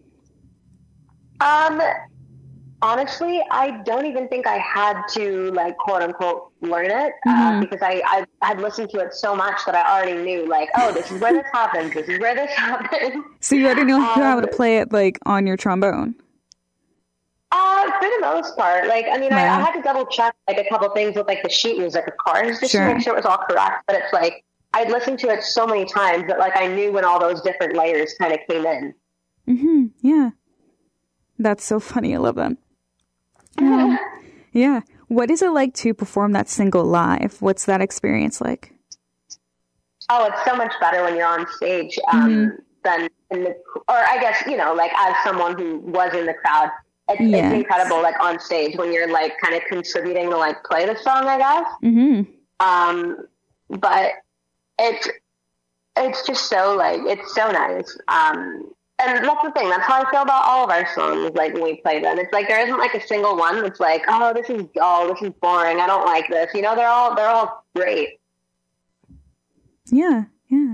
S3: Um, honestly, I don't even think I had to like quote unquote learn it uh,
S2: Mhm.
S3: because I, I had listened to it so much that I already knew like, oh, this is where this happens. This is where this happens.
S2: So you already know how
S3: Um,
S2: to play it like on your trombone.
S3: Uh, for the most part, like, I mean, I,
S2: Yeah.
S3: I had to double check like a couple things with like the sheet music, of course, just
S2: Sure.
S3: to make sure it was all correct. But it's like, I'd listened to it so many times that like I knew when all those different layers kind of came in.
S2: Mm-hmm. Yeah. That's so funny. I love that. Um, yeah. What is it like to perform that single live? What's that experience like?
S3: Oh, it's so much better when you're on stage um,
S2: Mhm.
S3: than in the, or I guess, you know, like as someone who was in the crowd, it's,
S2: Yes.
S3: it's incredible, like on stage when you're like kind of contributing to like play the song, I guess.
S2: Mm-hmm.
S3: Um, but it's, it's just so like, it's so nice. Um, and that's the thing. That's how I feel about all of our songs. Like when we play them, it's like there isn't like a single one that's like, oh, this is dull, this is boring, I don't like this. You know, they're all they're all great.
S2: Yeah, yeah.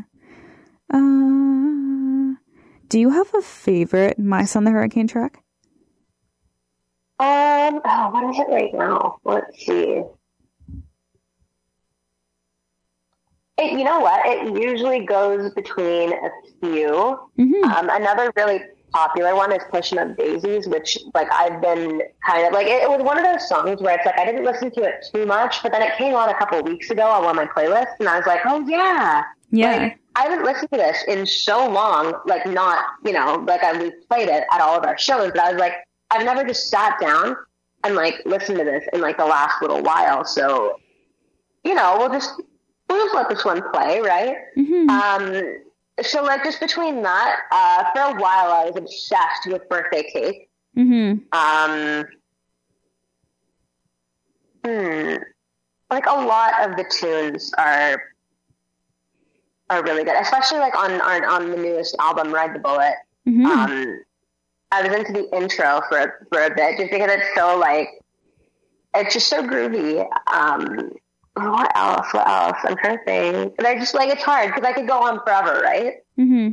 S2: Uh, do you have a favorite My Son the Hurricane track?
S3: Um, oh, what is it right now? Let's see. It, you know what? It usually goes between a few.
S2: Mm-hmm.
S3: Um, another really popular one is Pushing Up Daisies, which, like, I've been kind of, like, it, it was one of those songs where it's like, I didn't listen to it too much, but then it came on a couple of weeks ago on one of my playlists, and I was like, oh, yeah.
S2: Yeah.
S3: Like, I haven't listened to this in so long, like, not, you know, like, I, we've played it at all of our shows, but I was like, I've never just sat down and, like, listened to this in, like, the last little while, so, you know, we'll just... We'll just let this one play, right?
S2: Mm-hmm.
S3: Um, so, like, just between that, uh, for a while I was obsessed with Birthday Cake.
S2: Mm-hmm.
S3: Um, hmm. Like, a lot of the tunes are are really good, especially, like, on, on, on the newest album, Ride the Bullet.
S2: Mm-hmm.
S3: Um, I was into the intro for, for a bit, just because it's so, like, it's just so groovy. Um... What else? What else? I'm trying to think. And I just, like, it's hard because I could go on forever, right?
S2: Mm-hmm.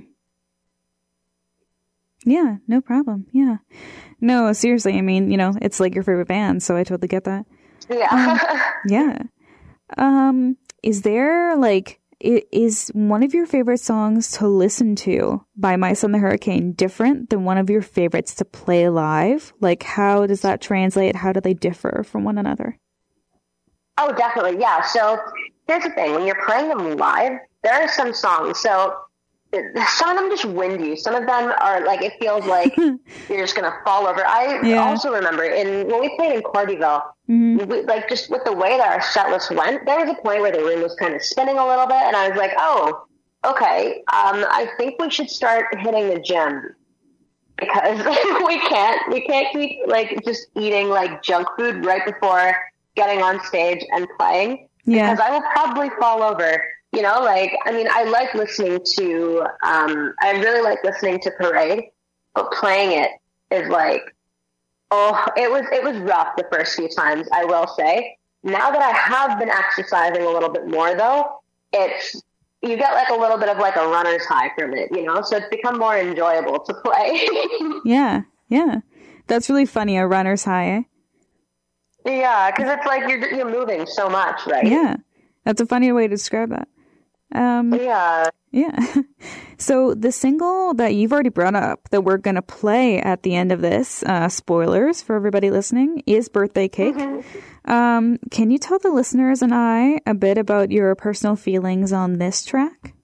S2: Yeah, no problem. Yeah. No, seriously, I mean, you know, it's like your favorite band, so I totally get that.
S3: Yeah.
S2: Um, yeah. Um, is there, like, i- is one of your favorite songs to listen to by My Son the Hurricane different than one of your favorites to play live? Like, how does that translate? How do they differ from one another?
S3: Oh, definitely. Yeah. So here's the thing. When you're playing them live, there are some songs. So some of them just wind you. Some of them are like, it feels like you're just going to fall over. I
S2: Yeah.
S3: also remember in when we played in Cordyville,
S2: Mm-hmm.
S3: we, like just with the way that our set list went, there was a point where the room was kind of spinning a little bit. And I was like, oh, okay. Um, I think we should start hitting the gym. Because we can't, we can't keep like just eating like junk food right before getting on stage and playing,
S2: Yeah.
S3: because I will probably fall over, you know, like, I mean, I like listening to, um, I really like listening to Parade, but playing it is like, oh, it was, it was rough the first few times, I will say. Now that I have been exercising a little bit more though, it's, you get like a little bit of like a runner's high from it, you know, so it's become more enjoyable to play.
S2: Yeah. Yeah. That's really funny. A runner's high, eh?
S3: Yeah, because it's like you're you're moving so much, right?
S2: Yeah. That's a funny way to describe that. Um,
S3: Yeah.
S2: yeah. So the single that you've already brought up that we're going to play at the end of this, uh, spoilers for everybody listening, is Birthday Cake.
S3: Mm-hmm.
S2: Um, can you tell the listeners and I a bit about your personal feelings on this track?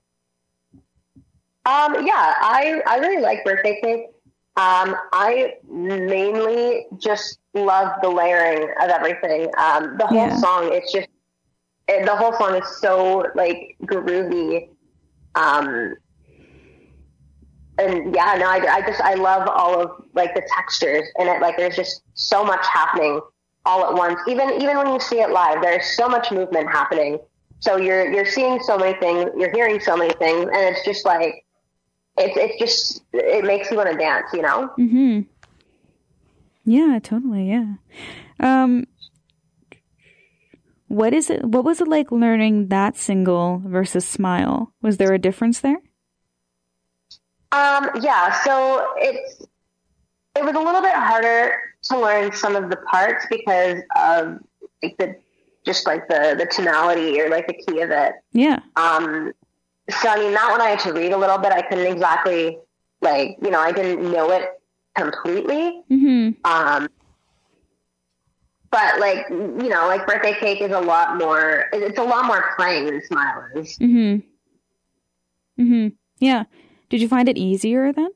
S3: Um, yeah, I, I really like Birthday Cake. Um, I mainly just love the layering of everything. Um, the whole
S2: Yeah.
S3: song, it's just, it, the whole song is so, like, groovy. Um, and yeah, no, I, I just, I love all of, like, the textures in it. Like, there's just so much happening all at once. Even, even when you see it live, there's so much movement happening. So you're, you're seeing so many things, you're hearing so many things, and it's just like, It's it's just, it makes you want to dance, you know?
S2: Mm-hmm. Yeah, totally, yeah. Um, what is it, what was it like learning that single versus Smile? Was there a difference there?
S3: Um, yeah, so it's, it was a little bit harder to learn some of the parts because of like the, just like the, the tonality or like the key of it.
S2: Yeah.
S3: Um, So, I mean, that one I had to read a little bit. I couldn't exactly, like, you know, I didn't know it completely.
S2: Mm-hmm.
S3: Um, but, like, you know, like, Birthday Cake is a lot more, it's a lot more playing than Smile is.
S2: Mm-hmm. Mm-hmm. Yeah. Did you find it easier then?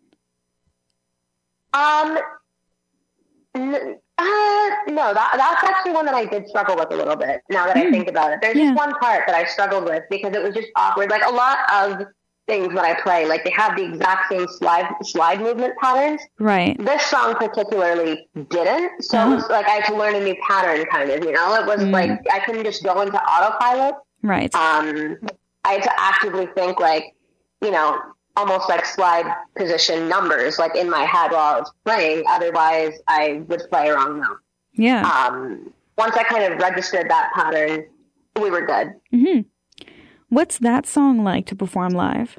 S3: Um, n- uh, no, that, that's actually one that I did struggle with a little bit, now that I
S2: Mm.
S3: think about it. There's
S2: Yeah.
S3: just one part that I struggled with because it was just awkward. Like, a lot of things that I play, like, they have the exact same slide slide movement patterns.
S2: Right.
S3: This song particularly didn't, so
S2: Oh.
S3: it was like I had to learn a new pattern, kind of, you know? It was
S2: Mm.
S3: like I couldn't just go into autopilot.
S2: Right.
S3: Um, I had to actively think, like, you know, almost like slide position numbers like in my head while I was playing. Otherwise, I would play a wrong note.
S2: Yeah.
S3: Um, once I kind of registered that pattern, we were good.
S2: Mm-hmm. What's that song like to perform live?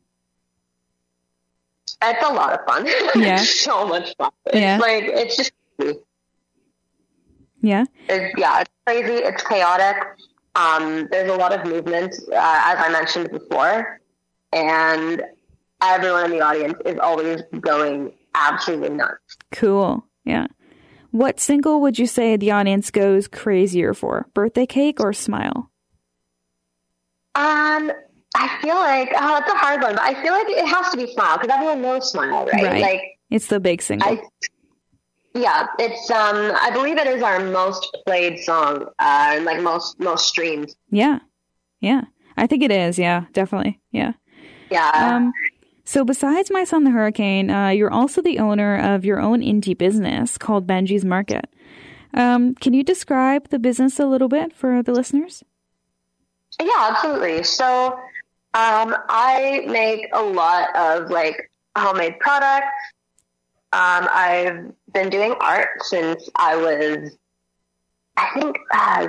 S3: It's a lot of fun.
S2: Yeah.
S3: It's so much fun. It's
S2: Yeah.
S3: like, it's just,
S2: Yeah.
S3: it's, yeah, it's crazy. It's chaotic. Um, there's a lot of movement, uh, as I mentioned before, and everyone in the audience is always going absolutely nuts.
S2: Cool. Yeah. What single would you say the audience goes crazier for? Birthday Cake or Smile?
S3: Um, I feel like, oh, it's a hard one, but I feel like it has to be Smile because everyone knows Smile, right?
S2: Right.
S3: Like,
S2: It's the big single.
S3: I, yeah, it's, um, I believe it is our most played song, uh, and like most, most streamed.
S2: Yeah. Yeah. I think it is. Yeah, definitely. Yeah.
S3: Yeah.
S2: Um, so besides My Son the Hurricane, uh, you're also the owner of your own indie business called Benji's Market. Um, can you describe the business a little bit for the listeners?
S3: Yeah, absolutely. So, um, I make a lot of like homemade products. Um, I've been doing art since I was, I think, uh,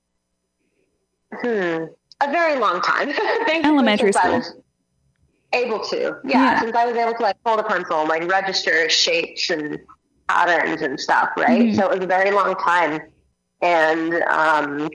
S3: hmm, a very long time. Basically,
S2: Elementary
S3: since I
S2: school.
S3: was able to, yeah,
S2: Yeah.
S3: since I was able to like hold a pencil and like register shapes and patterns and stuff, right?
S2: Mhm.
S3: So it was a very long time, and um,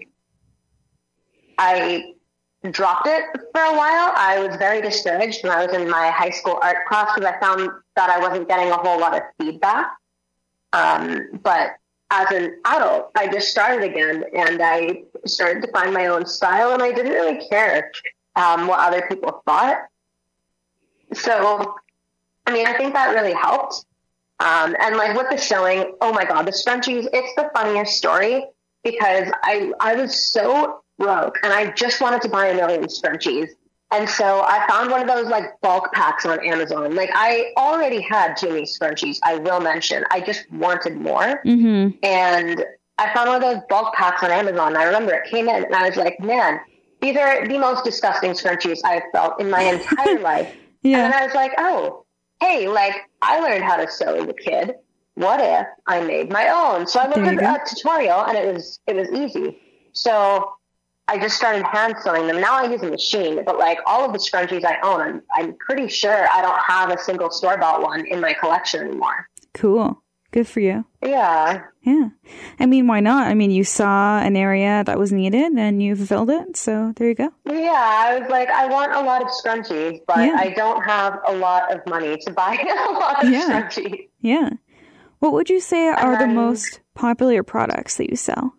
S3: I dropped it for a while. I was very discouraged when I was in my high school art class because I found that I wasn't getting a whole lot of feedback. Um, but as an adult, I just started again, and I started to find my own style, and I didn't really care um, what other people thought. So, I mean, I think that really helped. Um, and like with the sewing, oh my God, the scrunchies, it's the funniest story because I, I was so broke and I just wanted to buy a million scrunchies. And so I found one of those like bulk packs on Amazon. Like I already had too many scrunchies, I will mention. I just wanted more.
S2: Mm-hmm.
S3: And I found one of those bulk packs on Amazon. I remember it came in and I was like, man, these are the most disgusting scrunchies I've felt in my entire life.
S2: Yeah.
S3: And then I was like, oh, hey, like I learned how to sew as a kid. What if I made my own? So I looked
S2: There you
S3: at
S2: go.
S3: a tutorial and it was it was easy. So I just started hand sewing them. Now I use a machine, but like all of the scrunchies I own, I'm, I'm pretty sure I don't have a single store-bought one in my collection anymore.
S2: Cool. Good for you.
S3: Yeah.
S2: Yeah. I mean, why not? I mean, you saw an area that was needed and you fulfilled it. So there you go.
S3: Yeah, I was like, I want a lot of scrunchies, but
S2: Yeah.
S3: I don't have a lot of money to buy a lot of
S2: Yeah.
S3: scrunchies.
S2: Yeah. What would you say are the
S3: then-
S2: most popular products that you sell?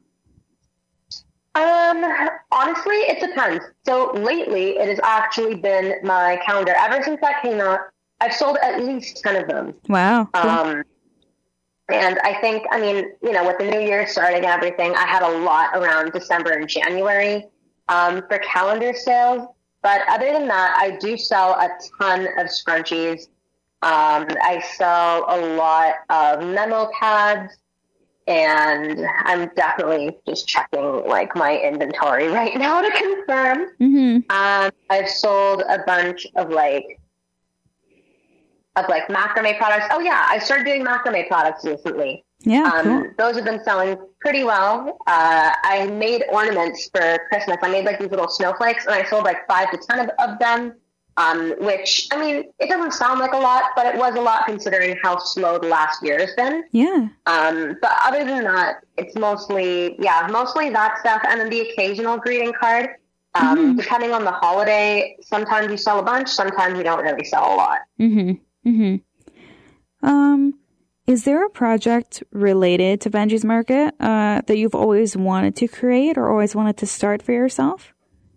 S3: Um, honestly, it depends. So lately, it has actually been my calendar. Ever since that came out, I've sold at least ten of them.
S2: Wow. Cool.
S3: Um, and I think, I mean, you know, with the new year starting and everything, I had a lot around December and January um, for calendar sales. But other than that, I do sell a ton of scrunchies. Um, I sell a lot of memo pads. And I'm definitely just checking like my inventory right now to confirm.
S2: Mm-hmm.
S3: Um, I've sold a bunch of like of like macrame products. Oh yeah, I started doing macrame products recently.
S2: Yeah.
S3: Um,
S2: Cool.
S3: Those have been selling pretty well. Uh, I made ornaments for Christmas. I made like these little snowflakes, and I sold like five to ten of, of them. Um, which I mean, it doesn't sound like a lot, but it was a lot considering how slow the last year has been.
S2: Yeah.
S3: Um, but other than that, it's mostly, yeah, mostly that stuff. And then the occasional greeting card. Um,
S2: Mhm.
S3: Depending on the holiday, sometimes you sell a bunch, sometimes you don't really sell a lot.
S2: Mm-hmm. Mm-hmm. Um, is there a project related to Benji's Market uh, that you've always wanted to create or always wanted to start for yourself?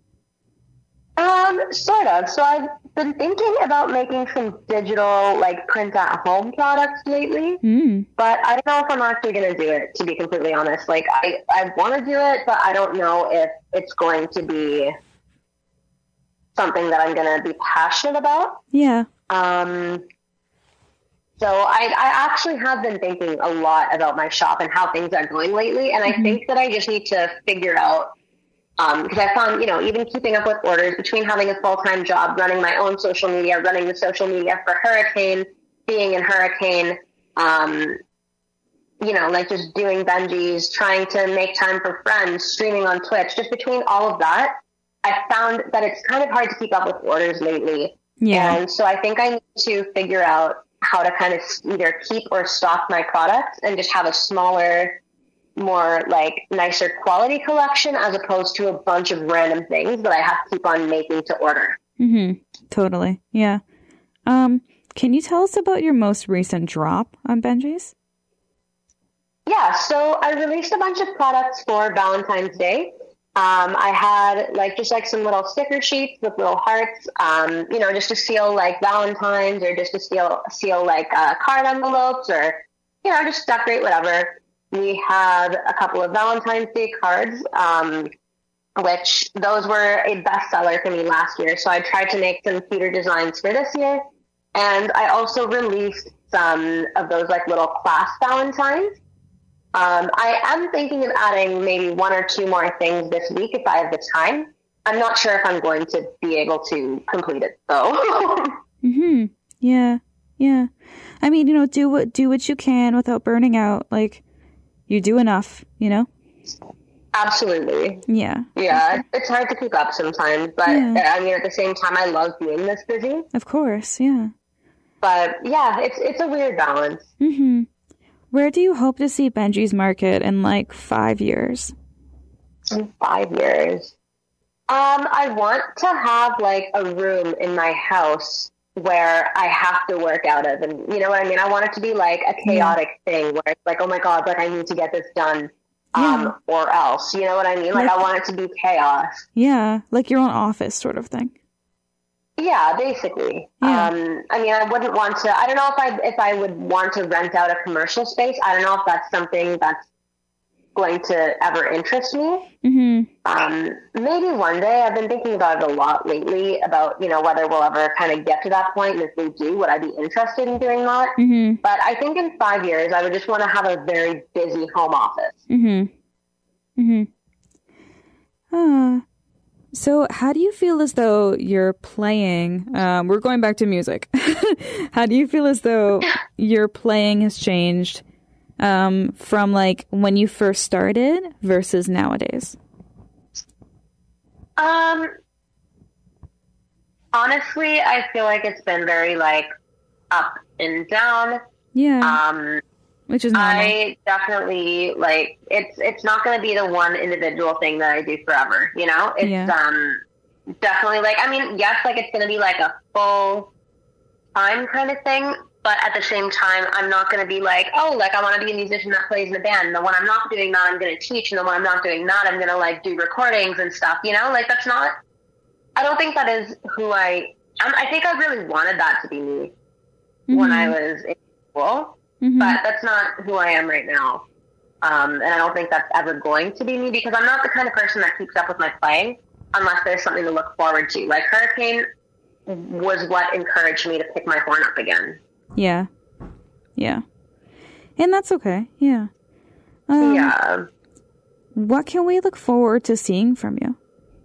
S3: Um, sort of. So I've been thinking about making some digital, like, print at home products lately,
S2: Mm.
S3: but I don't know if I'm actually going to do it, to be completely honest. Like, I, I want to do it, but I don't know if it's going to be something that I'm going to be passionate about.
S2: Yeah.
S3: Um, so I, I actually have been thinking a lot about my shop and how things are going lately, and I think that I just need to figure out Um, because I found, you know, even keeping up with orders between having a full-time job, running my own social media, running the social media for Hurricane, being in Hurricane, um, you know, like just doing Benji's, trying to make time for friends, streaming on Twitch, just between all of that, I found that it's kind of hard to keep up with orders lately.
S2: Yeah.
S3: And so I think I need to figure out how to kind of either keep or stock my products and just have a smaller, more like nicer quality collection as opposed to a bunch of random things that I have to keep on making to order.
S2: Mm-hmm. Totally. Yeah. Um, can you tell us about your most recent drop on Benji's?
S3: Yeah, so I released a bunch of products for Valentine's Day. Um, I had like just like some little sticker sheets with little hearts, um, you know, just to seal like Valentine's or just to seal seal like uh, card envelopes or, you know, just decorate whatever. We had a couple of Valentine's Day cards, um, which those were a bestseller for me last year. So I tried to make some cuter designs for this year. And I also released some of those like little class Valentines. Um, I am thinking of adding maybe one or two more things this week if I have the time. I'm not sure if I'm going to be able to complete it though.
S2: Mm-hmm. Yeah. Yeah. I mean, you know, do what do what you can without burning out. Like, you do enough, you know?
S3: Absolutely.
S2: Yeah.
S3: Yeah. It's hard to keep up sometimes, but
S2: Yeah.
S3: I mean, at the same time, I love being this busy.
S2: Of course. Yeah.
S3: But yeah, it's it's a weird balance.
S2: Mm-hmm. Where do you hope to see Benji's Market in like five years?
S3: In five years. Um, I want to have like a room in my house where I have to work out of, and you know what I mean? I want it to be like a chaotic yeah. thing where it's like, oh my God, like I need to get this done, um,
S2: yeah.
S3: or else, you know what I mean? Like, like I want it to be chaos.
S2: Yeah, like your own office sort of thing.
S3: Yeah, basically.
S2: Yeah.
S3: Um, I mean, I wouldn't want to, I don't know if I, if I would want to rent out a commercial space. I don't know if that's something that's going to ever interest me.
S2: Mm-hmm.
S3: Um, maybe one day. I've been thinking about it a lot lately about, you know, whether we'll ever kind of get to that point. And if we do, would I be interested in doing that?
S2: Mm-hmm.
S3: But I think in five years, I would just want to have a very busy home office.
S2: Mm-hmm. Mm-hmm. Uh, so how do you feel as though you're playing, um, we're going back to music. How do you feel as though your playing has changed um, from like when you first started versus nowadays?
S3: Um, honestly, I feel like it's been very like up and down.
S2: Yeah.
S3: Um,
S2: which is normal.
S3: I definitely like it's it's not going to be the one individual thing that I do forever, you know? It's
S2: Yeah.
S3: um definitely like I mean, yes, like it's going to be like a full time kind of thing, but at the same time I'm not going to be like, oh, like I want to be a musician that plays in a band. And then when I'm not doing that, I'm going to teach, and then when I'm not doing that, I'm going to like do recordings and stuff, you know? Like that's not I don't think that is who I I'm, I think I really wanted that to be me
S2: Mm-hmm.
S3: when I was in school.
S2: Mm-hmm.
S3: But that's not who I am right now. Um, and I don't think that's ever going to be me because I'm not the kind of person that keeps up with my playing unless there's something to look forward to. Like Hurricane was what encouraged me to pick my horn up again.
S2: Yeah. Yeah. And that's okay. Yeah. Um,
S3: yeah.
S2: What can we look forward to seeing from you?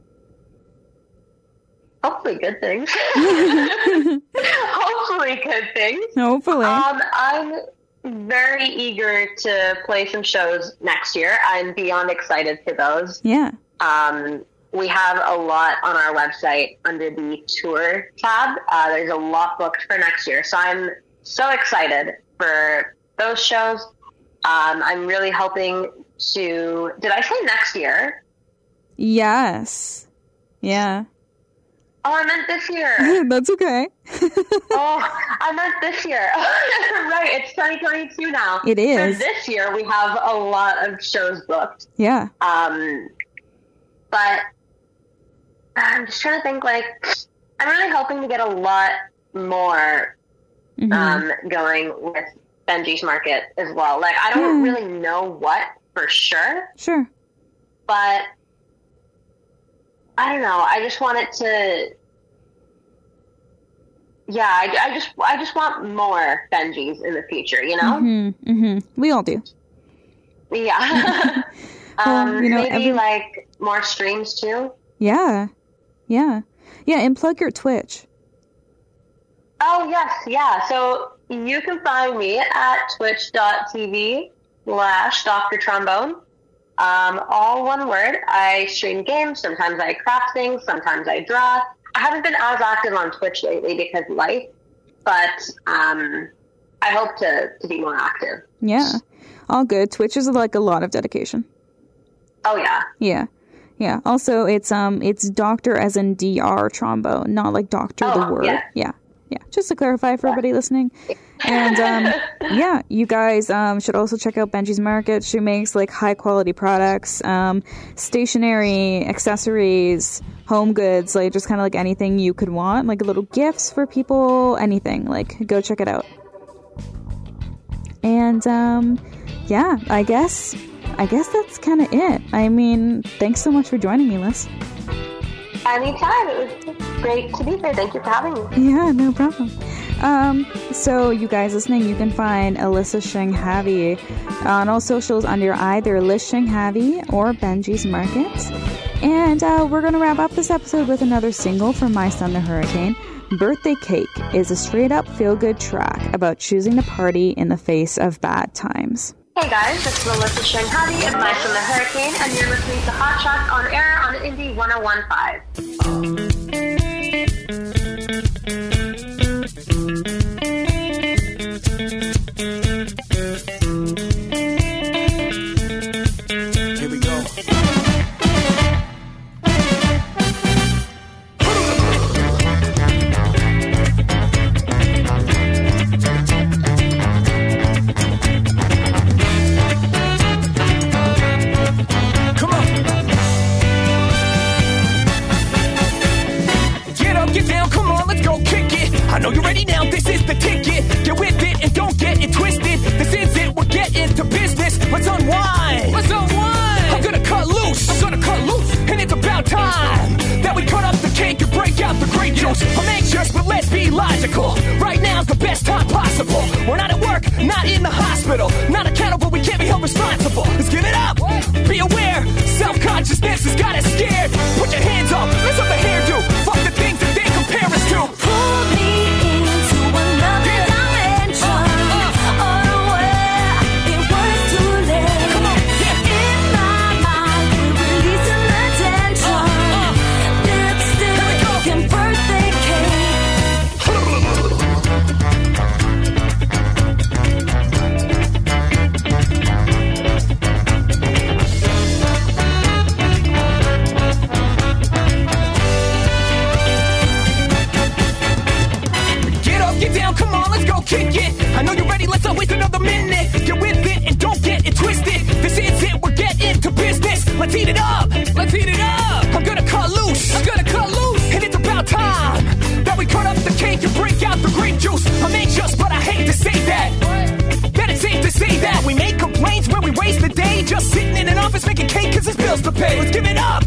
S3: Hopefully good things. Hopefully good things.
S2: Hopefully.
S3: Um, I'm very eager to play some shows next year. I'm beyond excited for those.
S2: Yeah.
S3: Um, we have a lot on our website under the tour tab. Uh, there's a lot booked for next year. So I'm so excited for those shows. Um, I'm really hoping to, did I say next year?
S2: Yes. Yeah.
S3: Oh, I meant this year.
S2: That's okay.
S3: Oh, I meant this year. Right, it's twenty twenty-two now.
S2: It is.
S3: For this year, we have a lot of shows booked.
S2: Yeah.
S3: Um, but I'm just trying to think, like, I'm really hoping to get a lot more
S2: Mm-hmm.
S3: um, going with Benji's Market as well. Like, I don't
S2: Yeah.
S3: really know what for sure,
S2: Sure.
S3: but I don't know. I just want it to, yeah, I, I just, I just want more Benjis in the future, you know?
S2: Mm-hmm. Mm-hmm. We all do.
S3: Yeah. Um,
S2: Well, you know,
S3: maybe
S2: every-
S3: like more streams too.
S2: Yeah. Yeah. Yeah, and plug your Twitch.
S3: Oh, yes, yeah. So you can find me at twitch.tv slash Doctor Trombone. Um, all one word. I stream games. Sometimes I craft things. Sometimes I draw. I haven't been as active on Twitch lately because of life, but um, I hope to, to be more active.
S2: Yeah. All good. Twitch is like a lot of dedication.
S3: Oh, yeah.
S2: Yeah. Yeah. Also, it's um it's Doctor as in D R Trombone, not like Doctor
S3: Oh,
S2: the word.
S3: yeah.
S2: Yeah. Yeah. Just to clarify for everybody listening. And um yeah, you guys um should also check out Benji's Market. She makes like high quality products, um stationery, accessories, home goods, like just kind of like anything you could want, like little gifts for people, anything. Like go check it out. And um yeah, I guess I guess that's kind of it. I mean, thanks so much for joining me, Liz.
S3: Anytime. It was great to be here. Thank you for having me.
S2: Yeah, no problem. Um, so you guys listening, you can find Alyssa Shinghavi on all socials under either Liz Shinghavi or Benji's Market. And uh, we're going to wrap up this episode with another single from My Son the Hurricane. Birthday Cake is a straight-up feel-good track about choosing to party in the face of bad times.
S3: Hey guys, this is Melissa Shanghavi of My Son the Hurricane, and you're listening to Hot Shots on air on Indie one oh one point five.
S5: Here we go. Come on. Get up, get down, come on, let's go kick it. I know you're ready now, this is the ticket. Get with it and don't get it twisted. This is it, we're getting to business. Let's unwind. Let's unwind. I'm gonna cut loose. I'm gonna cut loose. And it's about time that we cut up the cake and break out the grape juice. I'm anxious, but let's be logical. Right now's the best time possible. We're not at work, not in the hospital. Not accountable, we can't be held responsible. Let's give it up. Be aware. Self-consciousness has got us scared. Put your hands up. Let's up the hairdo. Fuck the things that they compare us to.
S4: Pull me into another dimension. Unaware it was too late.
S5: Come on, yeah.
S4: In my mind, we're releasing the tension. Lipstick and birthday cake.
S5: Get up, get down, come on, let's go kick it. I know you're ready, let's not waste another minute. Get with it and don't get it twisted. This is it, we're getting to business. Let's eat it up, let's eat it up. I'm gonna cut loose, I'm gonna cut loose. And it's about time that we cut up the cake and break out the grape juice. I'm anxious, but I hate to say that. That it's safe to say that we make complaints when we waste the day just sitting in an office making cake cause there's bills to pay. Let's give it up.